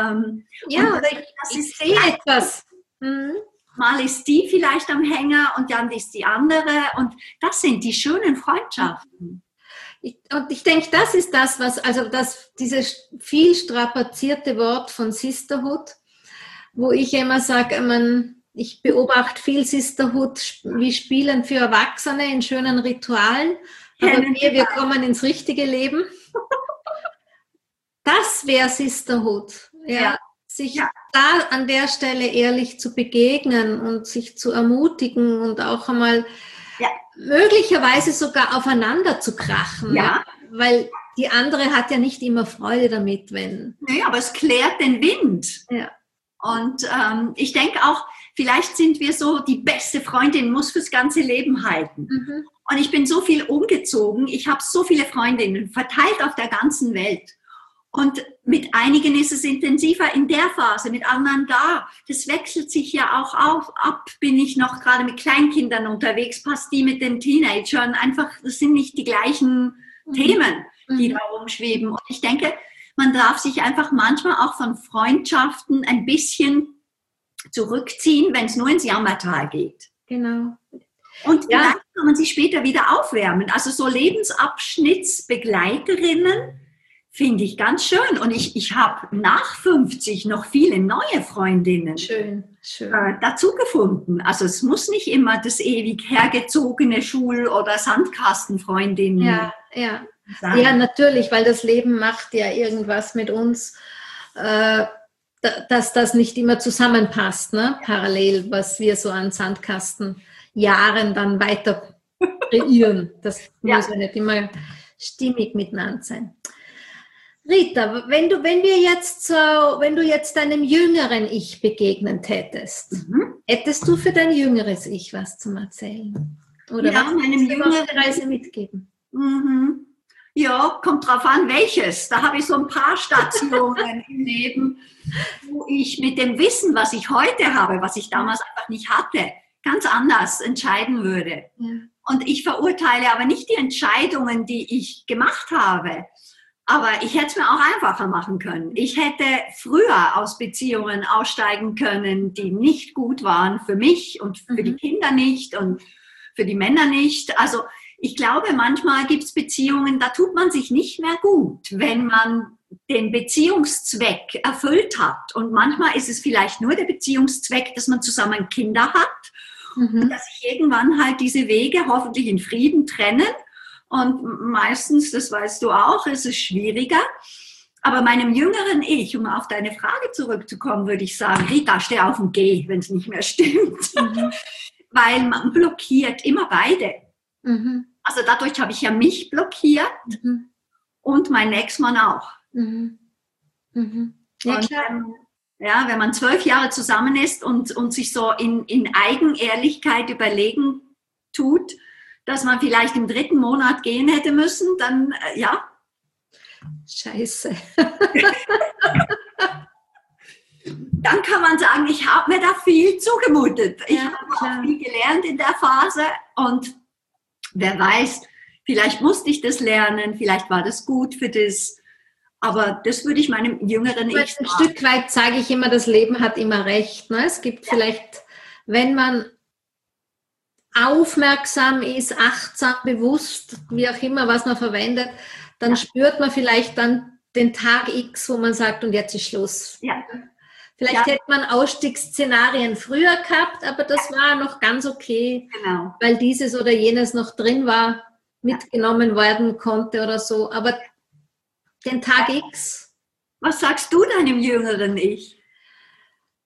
Ich sehe etwas. Mal ist die vielleicht am Hänger und dann ist die andere. Und das sind die schönen Freundschaften. Und ich denke, das ist das, dieses viel strapazierte Wort von Sisterhood, wo ich immer sage, ich beobachte viel Sisterhood, wie Spielen für Erwachsene in schönen Ritualen, aber wir kommen ins richtige Leben. Das wäre Sisterhood, sich da an der Stelle ehrlich zu begegnen und sich zu ermutigen und auch einmal möglicherweise sogar aufeinander zu krachen, weil die andere hat ja nicht immer Freude damit, wenn... Nee, aber es klärt den Wind. Ja. Und ich denke auch, vielleicht sind wir so, die beste Freundin muss fürs ganze Leben halten. Mhm. Und ich bin so viel umgezogen. Ich habe so viele Freundinnen verteilt auf der ganzen Welt. Und mit einigen ist es intensiver in der Phase, mit anderen da. Das wechselt sich ja auch ab. Bin ich noch gerade mit Kleinkindern unterwegs, passt die mit den Teenagern. Einfach, das sind nicht die gleichen Themen, die da rumschweben. Und ich denke, man darf sich einfach manchmal auch von Freundschaften ein bisschen zurückziehen, wenn es nur ins Jammertal geht. Genau. Und vielleicht kann man sich später wieder aufwärmen. Also so Lebensabschnittsbegleiterinnen finde ich ganz schön. Und ich habe nach 50 noch viele neue Freundinnen dazu gefunden. Also es muss nicht immer das ewig hergezogene Schul- oder Sandkastenfreundinnen sein. Ja, natürlich, weil das Leben macht ja irgendwas mit uns, dass das nicht immer zusammenpasst, ne? Parallel, was wir so an Sandkastenjahren dann weiter kreieren. Das muss ja nicht immer stimmig miteinander sein. Rita, wenn du jetzt deinem jüngeren Ich begegnet hättest, hättest du für dein jüngeres Ich was zum Erzählen? Oder was meinem jüngeren auf der Reise mitgeben? Ja, kommt drauf an, welches. Da habe ich so ein paar Stationen im Leben, wo ich mit dem Wissen, was ich heute habe, was ich damals einfach nicht hatte, ganz anders entscheiden würde. Ja. Und ich verurteile aber nicht die Entscheidungen, die ich gemacht habe. Aber ich hätte es mir auch einfacher machen können. Ich hätte früher aus Beziehungen aussteigen können, die nicht gut waren für mich und für die Kinder nicht und für die Männer nicht. Also ich glaube, manchmal gibt es Beziehungen, da tut man sich nicht mehr gut, wenn man den Beziehungszweck erfüllt hat. Und manchmal ist es vielleicht nur der Beziehungszweck, dass man zusammen Kinder hat und dass sich irgendwann halt diese Wege hoffentlich in Frieden trennen. Und meistens, das weißt du auch, ist es schwieriger. Aber meinem jüngeren Ich, um auf deine Frage zurückzukommen, würde ich sagen, Rita, steh auf und geh, wenn es nicht mehr stimmt. Weil man blockiert immer beide. Also dadurch habe ich ja mich blockiert und meinen Ex-Mann auch. Ja, klar. Und, wenn man 12 Jahre zusammen ist und sich so in Eigenehrlichkeit überlegen tut, dass man vielleicht im 3. Monat gehen hätte müssen, dann Scheiße. Dann kann man sagen, ich habe mir da viel zugemutet. Ich habe auch viel gelernt in der Phase und wer weiß, vielleicht musste ich das lernen, vielleicht war das gut für das, aber das würde ich meinem jüngeren Ich sagen. Ein Stück weit sage ich immer, das Leben hat immer recht. Ne? Es gibt vielleicht, wenn man aufmerksam ist, achtsam, bewusst, wie auch immer, was man verwendet, dann spürt man vielleicht dann den Tag X, wo man sagt, und jetzt ist Schluss. Ja. Vielleicht hätte man Ausstiegsszenarien früher gehabt, aber das war noch ganz okay, weil dieses oder jenes noch drin war, mitgenommen werden konnte oder so. Aber den Tag X. Was sagst du deinem jüngeren Ich?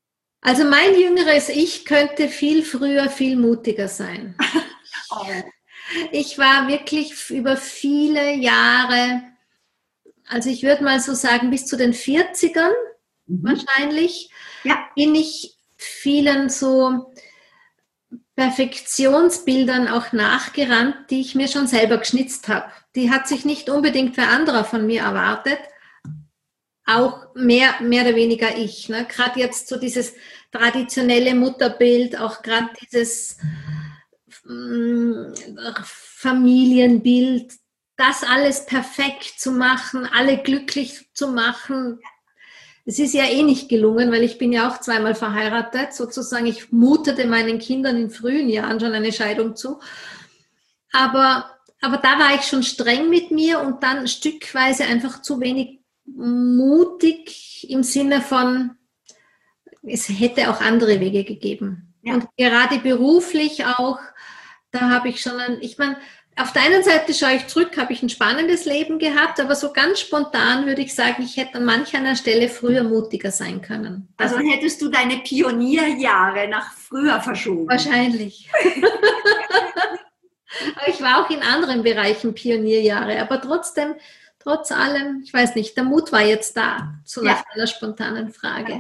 Also mein jüngeres Ich könnte viel früher, viel mutiger sein. Ich war wirklich über viele Jahre, also ich würde mal so sagen, bis zu den 40ern wahrscheinlich, bin ich vielen so Perfektionsbildern auch nachgerannt, die ich mir schon selber geschnitzt habe. Die hat sich nicht unbedingt wer anderer von mir erwartet, auch mehr oder weniger ich. Ne? Gerade jetzt so dieses traditionelle Mutterbild, auch gerade dieses Familienbild, das alles perfekt zu machen, alle glücklich zu machen. Es ist ja eh nicht gelungen, weil ich bin ja auch zweimal verheiratet, sozusagen. Ich mutete meinen Kindern in frühen Jahren schon eine Scheidung zu. Aber da war ich schon streng mit mir und dann stückweise einfach zu wenig mutig im Sinne von, es hätte auch andere Wege gegeben. Ja. Und gerade beruflich auch, da habe ich schon ich meine, auf der einen Seite schaue ich zurück, habe ich ein spannendes Leben gehabt, aber so ganz spontan würde ich sagen, ich hätte an manch einer Stelle früher mutiger sein können. Also hättest du deine Pionierjahre nach früher verschoben? Wahrscheinlich. Ich war auch in anderen Bereichen Pionierjahre, aber trotzdem, trotz allem, ich weiß nicht, der Mut war jetzt da, so nach einer spontanen Frage.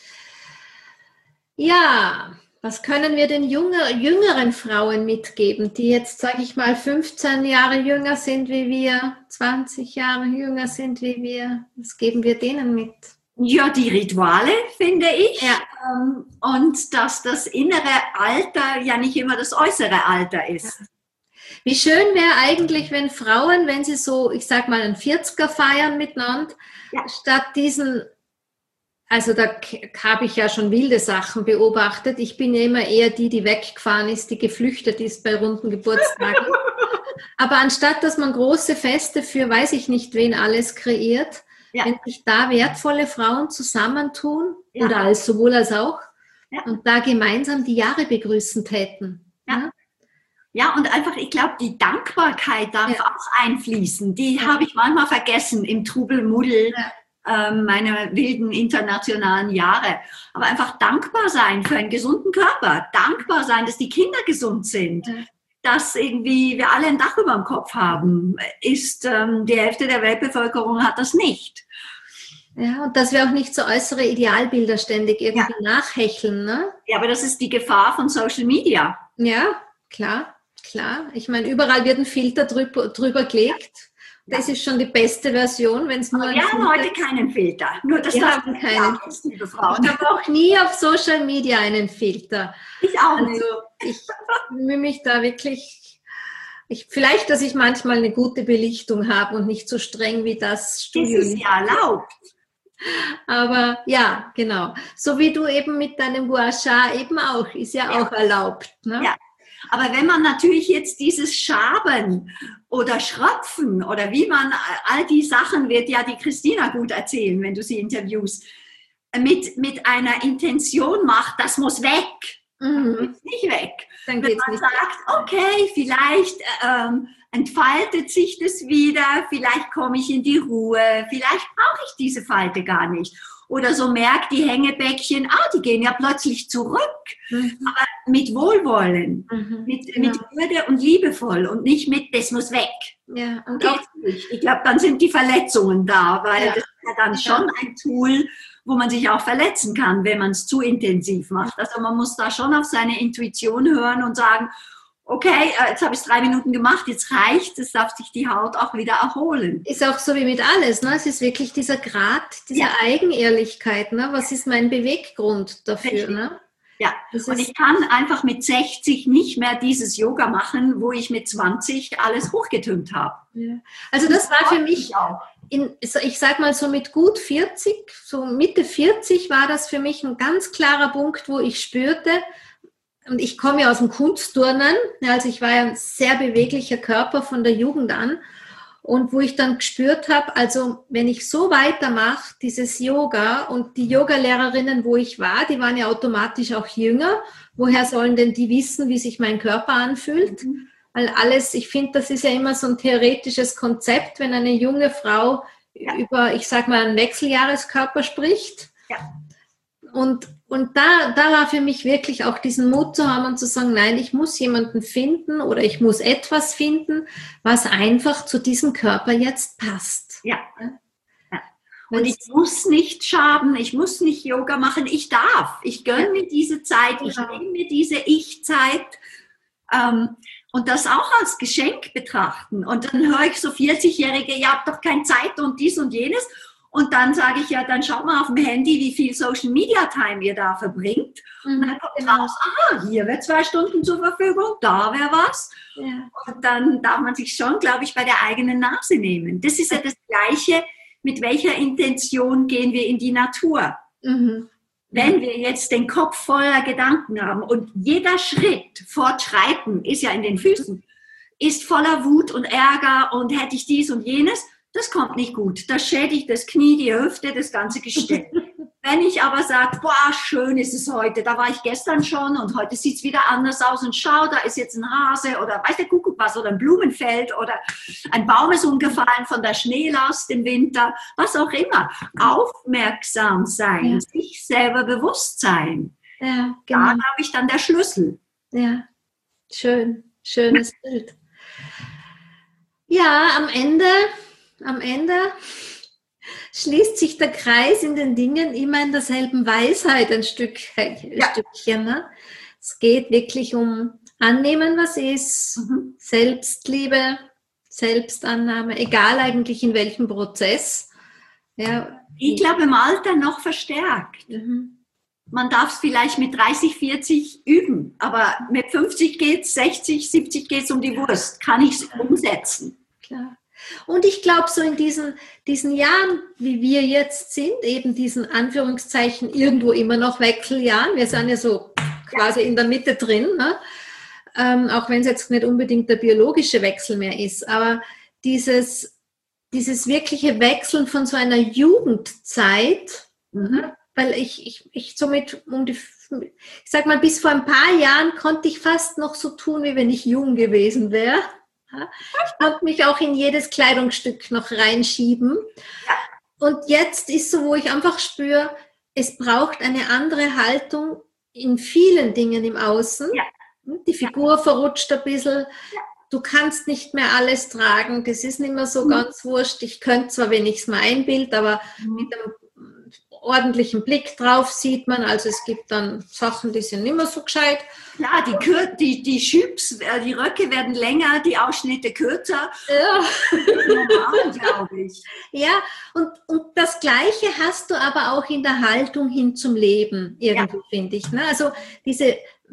Ja, was können wir den jüngeren Frauen mitgeben, die jetzt, sage ich mal, 15 Jahre jünger sind wie wir, 20 Jahre jünger sind wie wir? Was geben wir denen mit? Ja, die Rituale, finde ich. Ja. Und dass das innere Alter ja nicht immer das äußere Alter ist. Ja. Wie schön wäre eigentlich, wenn Frauen, wenn sie so, ich sag mal, einen 40er feiern miteinander, statt diesen... Also da habe ich ja schon wilde Sachen beobachtet. Ich bin ja immer eher die weggefahren ist, die geflüchtet ist bei runden Geburtstagen. Aber anstatt, dass man große Feste für weiß ich nicht wen alles kreiert, wenn sich da wertvolle Frauen zusammentun, oder als sowohl als auch, und da gemeinsam die Jahre begrüßen täten. Ja, und einfach, ich glaube, die Dankbarkeit darf auch einfließen. Die habe ich manchmal vergessen im Trubelmuddel. Meine wilden internationalen Jahre. Aber einfach dankbar sein für einen gesunden Körper. Dankbar sein, dass die Kinder gesund sind. Dass irgendwie wir alle ein Dach über dem Kopf haben. Die Hälfte der Weltbevölkerung hat das nicht. Ja, und dass wir auch nicht so äußere Idealbilder ständig irgendwie nachhecheln. Ne? Ja, aber das ist die Gefahr von Social Media. Ja, klar. Ich meine, überall wird ein Filter drüber gelegt. Das ist schon die beste Version, wenn es nur... Wir haben heute keinen Filter. Nur das haben keinen. Liebe Frauen. Ich habe auch nie auf Social Media einen Filter. Ich auch nicht. Also ich bemühe mich da wirklich... Vielleicht, dass ich manchmal eine gute Belichtung habe und nicht so streng wie das Studio. Das ist ja erlaubt. Aber ja, genau. So wie du eben mit deinem Gua Sha eben auch. Ist ja auch erlaubt. Ne? Ja. Aber wenn man natürlich jetzt dieses Schaben oder Schröpfen oder wie man, all die Sachen wird ja die Christina gut erzählen, wenn du sie interviewst, mit einer Intention macht, das muss weg, ist nicht weg. Dann wenn man sagt, okay, vielleicht entfaltet sich das wieder, vielleicht komme ich in die Ruhe, vielleicht brauche ich diese Falte gar nicht. Oder so merkt die Hängebäckchen, die gehen ja plötzlich zurück. Aber mit Wohlwollen, mit Würde und liebevoll und nicht mit, das muss weg. Ja, und ich glaube, dann sind die Verletzungen da, weil das ist ja dann schon ein Tool, wo man sich auch verletzen kann, wenn man es zu intensiv macht. Also man muss da schon auf seine Intuition hören und sagen, okay, jetzt habe ich es 3 Minuten gemacht, jetzt reicht, jetzt darf sich die Haut auch wieder erholen. Ist auch so wie mit alles, ne? Es ist wirklich dieser Grad, diese Eigenehrlichkeit, ne? Was ist mein Beweggrund dafür, ne? Ja, und ich kann einfach mit 60 nicht mehr dieses Yoga machen, wo ich mit 20 alles hochgetürmt habe. Ja. Also das war für mich, ich sag mal so mit gut 40, so Mitte 40 war das für mich ein ganz klarer Punkt, wo ich spürte, und ich komme ja aus dem Kunstturnen, also ich war ja ein sehr beweglicher Körper von der Jugend an, und wo ich dann gespürt habe, also wenn ich so weitermache, dieses Yoga, und die Yogalehrerinnen, wo ich war, die waren ja automatisch auch jünger, woher sollen denn die wissen, wie sich mein Körper anfühlt? Weil alles, ich finde, das ist ja immer so ein theoretisches Konzept, wenn eine junge Frau über, ich sag mal, einen Wechseljahreskörper spricht. Und da war für mich wirklich auch diesen Mut zu haben und zu sagen, nein, ich muss jemanden finden oder ich muss etwas finden, was einfach zu diesem Körper jetzt passt. Ja. Und ich muss nicht schaben, ich muss nicht Yoga machen, ich darf. Ich gönne mir diese Zeit, ich nehme mir diese Ich-Zeit und das auch als Geschenk betrachten. Und dann höre ich so 40-Jährige, ihr habt doch keine Zeit und dies und jenes. Und dann sage ich, ja, dann schaut mal auf dem Handy, wie viel Social Media Time ihr da verbringt. Und dann kommt raus, hier wäre 2 Stunden zur Verfügung, da wäre was. Ja. Und dann darf man sich schon, glaube ich, bei der eigenen Nase nehmen. Das ist ja das Gleiche, mit welcher Intention gehen wir in die Natur. Mhm. Wenn wir jetzt den Kopf voller Gedanken haben und jeder Schritt fortschreiten, ist ja in den Füßen, ist voller Wut und Ärger und hätte ich dies und jenes, das kommt nicht gut. Das schädigt das Knie, die Hüfte, das ganze Gestell. Wenn ich aber sage, boah, schön ist es heute, da war ich gestern schon und heute sieht es wieder anders aus und schau, da ist jetzt ein Hase oder weiß der Kuckuck was oder ein Blumenfeld oder ein Baum ist umgefallen von der Schneelast im Winter, was auch immer. Aufmerksam sein, sich selber bewusst sein. Ja, genau. Da habe ich dann der Schlüssel. Ja, schönes Bild. Ja, am Ende schließt sich der Kreis in den Dingen immer in derselben Weisheit ein Stückchen. Ne? Es geht wirklich um Annehmen, was ist, Selbstliebe, Selbstannahme, egal eigentlich in welchem Prozess. Ja. Ich glaube im Alter noch verstärkt. Man darf es vielleicht mit 30, 40 üben, aber mit 50 geht's, 60, 70 geht's um die Wurst. Kann ich es umsetzen? Klar. Und ich glaube, so in diesen Jahren, wie wir jetzt sind, eben diesen Anführungszeichen irgendwo immer noch Wechseljahren, wir sind ja so quasi in der Mitte drin, ne? Auch wenn es jetzt nicht unbedingt der biologische Wechsel mehr ist, aber dieses wirkliche Wechseln von so einer Jugendzeit, weil ich somit ich sag mal, bis vor ein paar Jahren konnte ich fast noch so tun, wie wenn ich jung gewesen wäre. Ich konnte mich auch in jedes Kleidungsstück noch reinschieben. Und jetzt ist so, wo ich einfach spüre, es braucht eine andere Haltung in vielen Dingen im Außen. Ja. Die Figur verrutscht ein bisschen. Ja. Du kannst nicht mehr alles tragen. Das ist nicht mehr so ganz wurscht. Ich könnte zwar, wenn ich es mir einbilde, aber mit einem ordentlichen Blick drauf sieht man, also es gibt dann Sachen, die sind nicht mehr so gescheit. Klar, die Schüps, die Röcke werden länger, die Ausschnitte kürzer. Ja. Das ist normal, glaube ich. Ja, und das Gleiche hast du aber auch in der Haltung hin zum Leben, irgendwie, finde ich. Ne? Also diese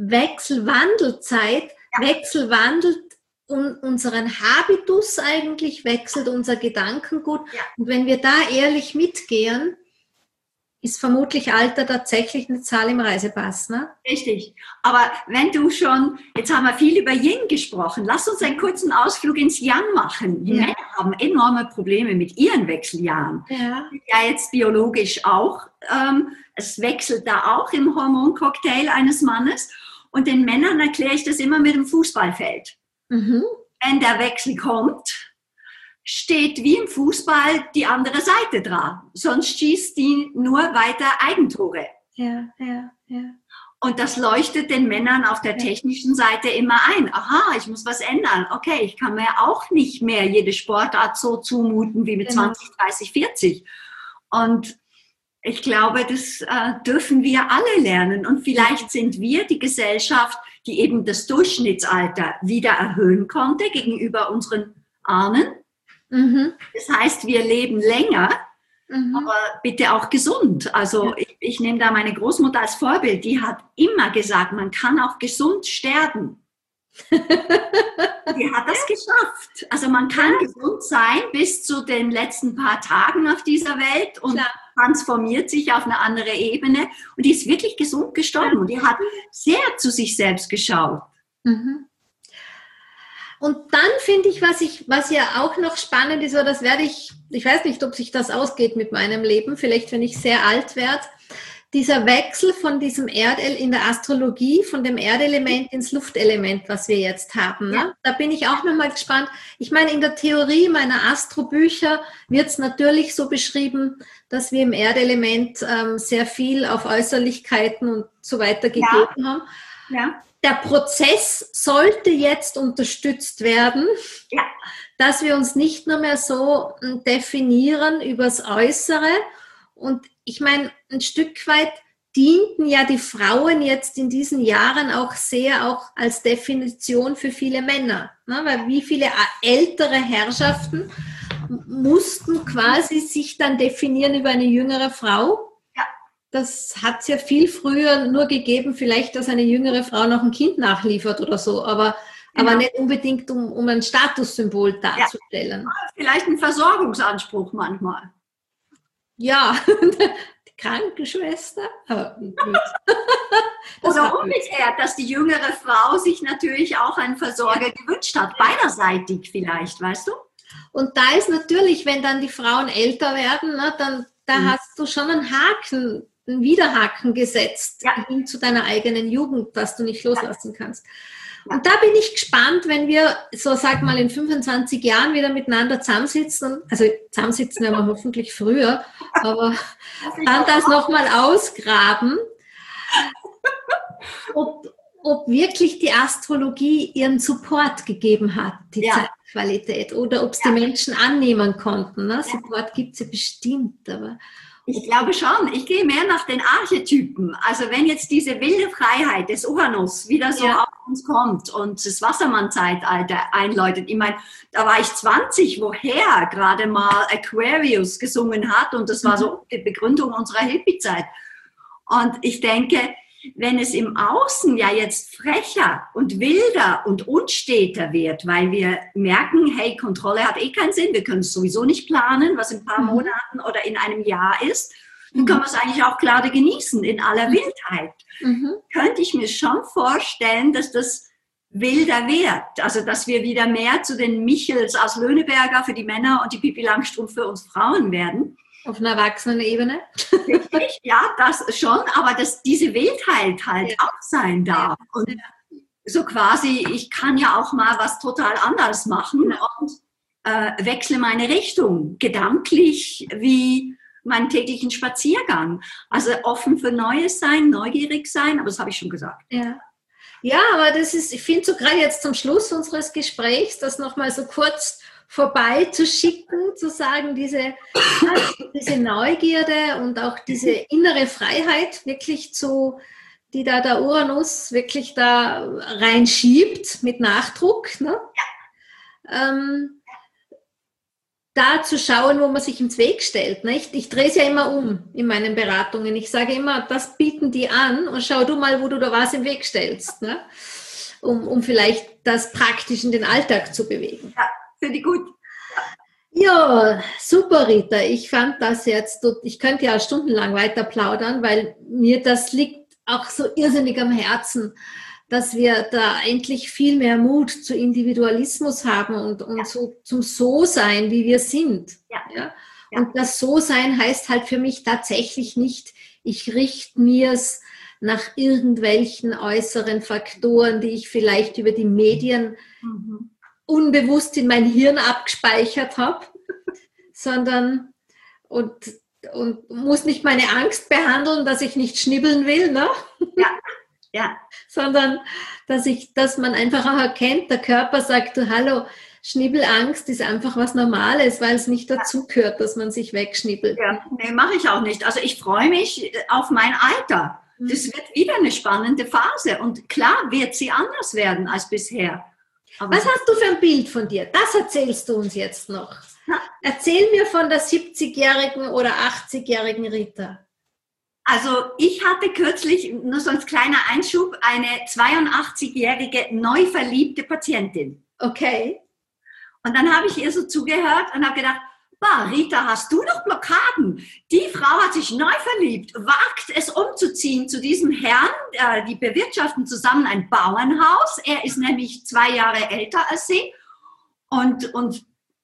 Wechselwandelzeit wechselwandelt unseren Habitus eigentlich, wechselt unser Gedankengut. Ja. Und wenn wir da ehrlich mitgehen, ist vermutlich Alter tatsächlich eine Zahl im Reisepass, ne? Richtig. Aber wenn du schon, jetzt haben wir viel über Yin gesprochen, lass uns einen kurzen Ausflug ins Yang machen. Die Männer haben enorme Probleme mit ihren Wechseljahren. Ja jetzt biologisch auch. Es wechselt da auch im Hormoncocktail eines Mannes. Und den Männern erkläre ich das immer mit dem Fußballfeld. Wenn der Wechsel kommt, steht wie im Fußball die andere Seite dran. Sonst schießt die nur weiter Eigentore. Ja. Und das leuchtet den Männern auf der technischen Seite immer ein. Aha, ich muss was ändern. Okay, ich kann mir auch nicht mehr jede Sportart so zumuten wie mit 20, 30, 40. Und ich glaube, das dürfen wir alle lernen. Und vielleicht sind wir die Gesellschaft, die eben das Durchschnittsalter wieder erhöhen konnte gegenüber unseren Ahnen. Das heißt, wir leben länger, aber bitte auch gesund. Also ich nehme da meine Großmutter als Vorbild, die hat immer gesagt, man kann auch gesund sterben. Die hat das geschafft. Also man kann gesund sein bis zu den letzten paar Tagen auf dieser Welt und transformiert sich auf eine andere Ebene. Und die ist wirklich gesund gestorben und die hat sehr zu sich selbst geschaut. Und dann finde ich, was ja auch noch spannend ist, oder das werde ich weiß nicht, ob sich das ausgeht mit meinem Leben, vielleicht wenn ich sehr alt werde, dieser Wechsel von diesem in der Astrologie, von dem Erdelement ins Luftelement, was wir jetzt haben. Ne? Da bin ich auch nochmal gespannt. Ich meine, in der Theorie meiner Astrobücher wird es natürlich so beschrieben, dass wir im Erdelement sehr viel auf Äußerlichkeiten und so weiter gegeben haben. Ja. Der Prozess sollte jetzt unterstützt werden, dass wir uns nicht nur mehr so definieren übers Äußere. Und ich meine, ein Stück weit dienten ja die Frauen jetzt in diesen Jahren auch sehr auch als Definition für viele Männer. Ne? Weil wie viele ältere Herrschaften mussten quasi sich dann definieren über eine jüngere Frau. Das hat es ja viel früher nur gegeben, vielleicht, dass eine jüngere Frau noch ein Kind nachliefert oder so, aber nicht unbedingt, um ein Statussymbol darzustellen. Ja. Vielleicht ein Versorgungsanspruch manchmal. Ja, die Krankenschwester. Aber oder umgekehrt, dass die jüngere Frau sich natürlich auch einen Versorger gewünscht hat, beiderseitig vielleicht, weißt du? Und da ist natürlich, wenn dann die Frauen älter werden, ne, dann da hast du schon einen Widerhaken gesetzt hin zu deiner eigenen Jugend, was du nicht loslassen kannst. Und da bin ich gespannt, wenn wir, so sag mal, in 25 Jahren wieder miteinander zusammensitzen, also zusammensitzen werden wir hoffentlich früher, aber dann das nochmal ausgraben, ob wirklich die Astrologie ihren Support gegeben hat, die Zeitqualität, oder ob es die Menschen annehmen konnten. Ne? Support gibt es ja bestimmt, aber... Ich glaube schon. Ich gehe mehr nach den Archetypen. Also wenn jetzt diese wilde Freiheit des Uranus wieder so auf uns kommt und das Wassermann-Zeitalter einläutet. Ich meine, da war ich 20, woher gerade mal Aquarius gesungen hat und das war so die Begründung unserer Hippie-Zeit. Und ich denke, wenn es im Außen ja jetzt frecher und wilder und unsteter wird, weil wir merken, hey, Kontrolle hat eh keinen Sinn, wir können es sowieso nicht planen, was in ein paar Monaten oder in einem Jahr ist, dann können wir es eigentlich auch gerade genießen in aller Wildheit. Könnte ich mir schon vorstellen, dass das wilder wird, also dass wir wieder mehr zu den Michels aus Löhneberger für die Männer und die Pippi Langstrumpf für uns Frauen werden. Auf einer Erwachsenenebene? Richtig, ja, das schon, aber dass diese Wildheit halt auch sein darf. Und so quasi, ich kann ja auch mal was total anderes machen und wechsle meine Richtung, gedanklich wie meinen täglichen Spaziergang. Also offen für Neues sein, neugierig sein, aber das habe ich schon gesagt. Ja, aber das ist, ich finde so gerade jetzt zum Schluss unseres Gesprächs, das nochmal so kurz vorbei zu schicken, zu sagen, diese Neugierde und auch diese innere Freiheit wirklich die da der Uranus wirklich da reinschiebt mit Nachdruck, ne? Da zu schauen, wo man sich ins Weg stellt. Ne? Ich drehe es ja immer um in meinen Beratungen. Ich sage immer, das bieten die an und schau du mal, wo du da was im Weg stellst, ne? Um vielleicht das praktisch in den Alltag zu bewegen. Ja. Finde ich gut. Ja, super, Rita. Ich fand das jetzt, ich könnte ja stundenlang weiter plaudern, weil mir das liegt auch so irrsinnig am Herzen, dass wir da endlich viel mehr Mut zu Individualismus haben und so zum So-Sein, wie wir sind. Ja? Und das So-Sein heißt halt für mich tatsächlich nicht, ich richte mir's nach irgendwelchen äußeren Faktoren, die ich vielleicht über die Medien unbewusst in mein Hirn abgespeichert habe, sondern und muss nicht meine Angst behandeln, dass ich nicht schnibbeln will, ne? Sondern dass man einfach auch erkennt, der Körper sagt, du, hallo, Schnibbelangst ist einfach was Normales, weil es nicht dazu gehört, dass man sich wegschnibbelt. Ja, nee, mache ich auch nicht. Also ich freue mich auf mein Alter. Das wird wieder eine spannende Phase und klar wird sie anders werden als bisher. Aber was hast du für ein Bild von dir? Das erzählst du uns jetzt noch. Erzähl mir von der 70-jährigen oder 80-jährigen Rita. Also ich hatte kürzlich, nur so ein kleiner Einschub, eine 82-jährige neu verliebte Patientin. Okay. Und dann habe ich ihr so zugehört und habe gedacht, Rita, hast du noch Blockaden? Die Frau hat sich neu verliebt, wagt es umzuziehen zu diesem Herrn, die bewirtschaften zusammen ein Bauernhaus. Er ist nämlich 2 Jahre älter als sie und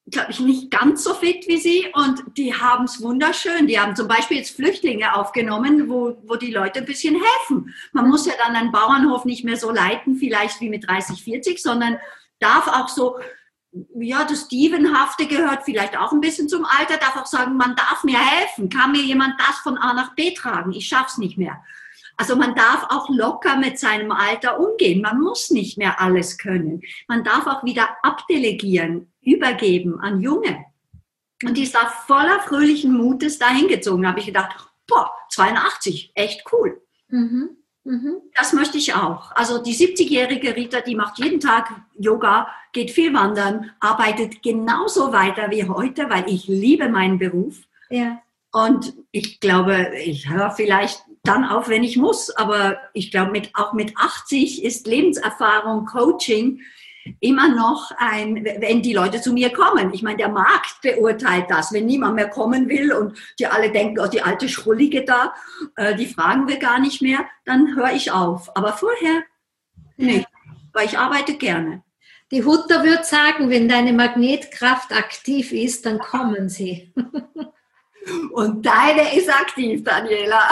glaube ich, nicht ganz so fit wie sie und die haben es wunderschön. Die haben zum Beispiel jetzt Flüchtlinge aufgenommen, wo die Leute ein bisschen helfen. Man muss ja dann einen Bauernhof nicht mehr so leiten, vielleicht wie mit 30, 40, sondern darf auch so, ja, das Dievenhafte gehört vielleicht auch ein bisschen zum Alter, darf auch sagen, man darf mir helfen. Kann mir jemand das von A nach B tragen? Ich schaff's nicht mehr. Also man darf auch locker mit seinem Alter umgehen. Man muss nicht mehr alles können. Man darf auch wieder abdelegieren, übergeben an Junge. Und die ist da voller fröhlichen Mutes dahin gezogen. Da habe ich gedacht, boah, 82, echt cool. Mhm. Mhm. Das möchte ich auch. Also die 70-jährige Rita, die macht jeden Tag Yoga, geht viel wandern, arbeitet genauso weiter wie heute, weil ich liebe meinen Beruf. Ja. Und ich glaube, ich höre vielleicht dann auf, wenn ich muss. Aber ich glaube, auch mit 80 ist Lebenserfahrung, Coaching immer noch wenn die Leute zu mir kommen. Ich meine, der Markt beurteilt das. Wenn niemand mehr kommen will und die alle denken, oh, die alte Schrullige da, die fragen wir gar nicht mehr, dann höre ich auf. Aber vorher nicht, weil ich arbeite gerne. Die Hutter würde sagen, wenn deine Magnetkraft aktiv ist, dann kommen sie. Und deine ist aktiv, Daniela.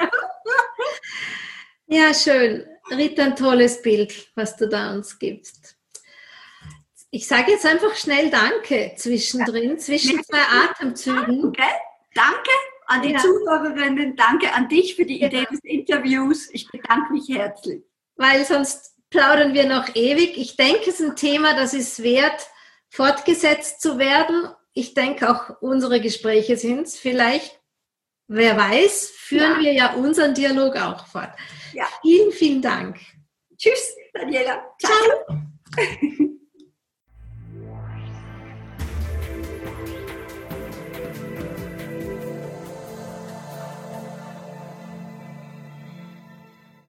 Ja, schön. Rita, ein tolles Bild, was du da uns gibst. Ich sage jetzt einfach schnell Danke zwischendrin, zwischen zwei Atemzügen. Danke an die Zuhörerinnen, danke an dich für die Idee des Interviews. Ich bedanke mich herzlich. Weil sonst plaudern wir noch ewig. Ich denke, es ist ein Thema, das ist wert, fortgesetzt zu werden. Ich denke, auch unsere Gespräche sind es. Vielleicht, wer weiß, führen wir ja unseren Dialog auch fort. Ja. Vielen, vielen Dank. Tschüss, Daniela. Ciao.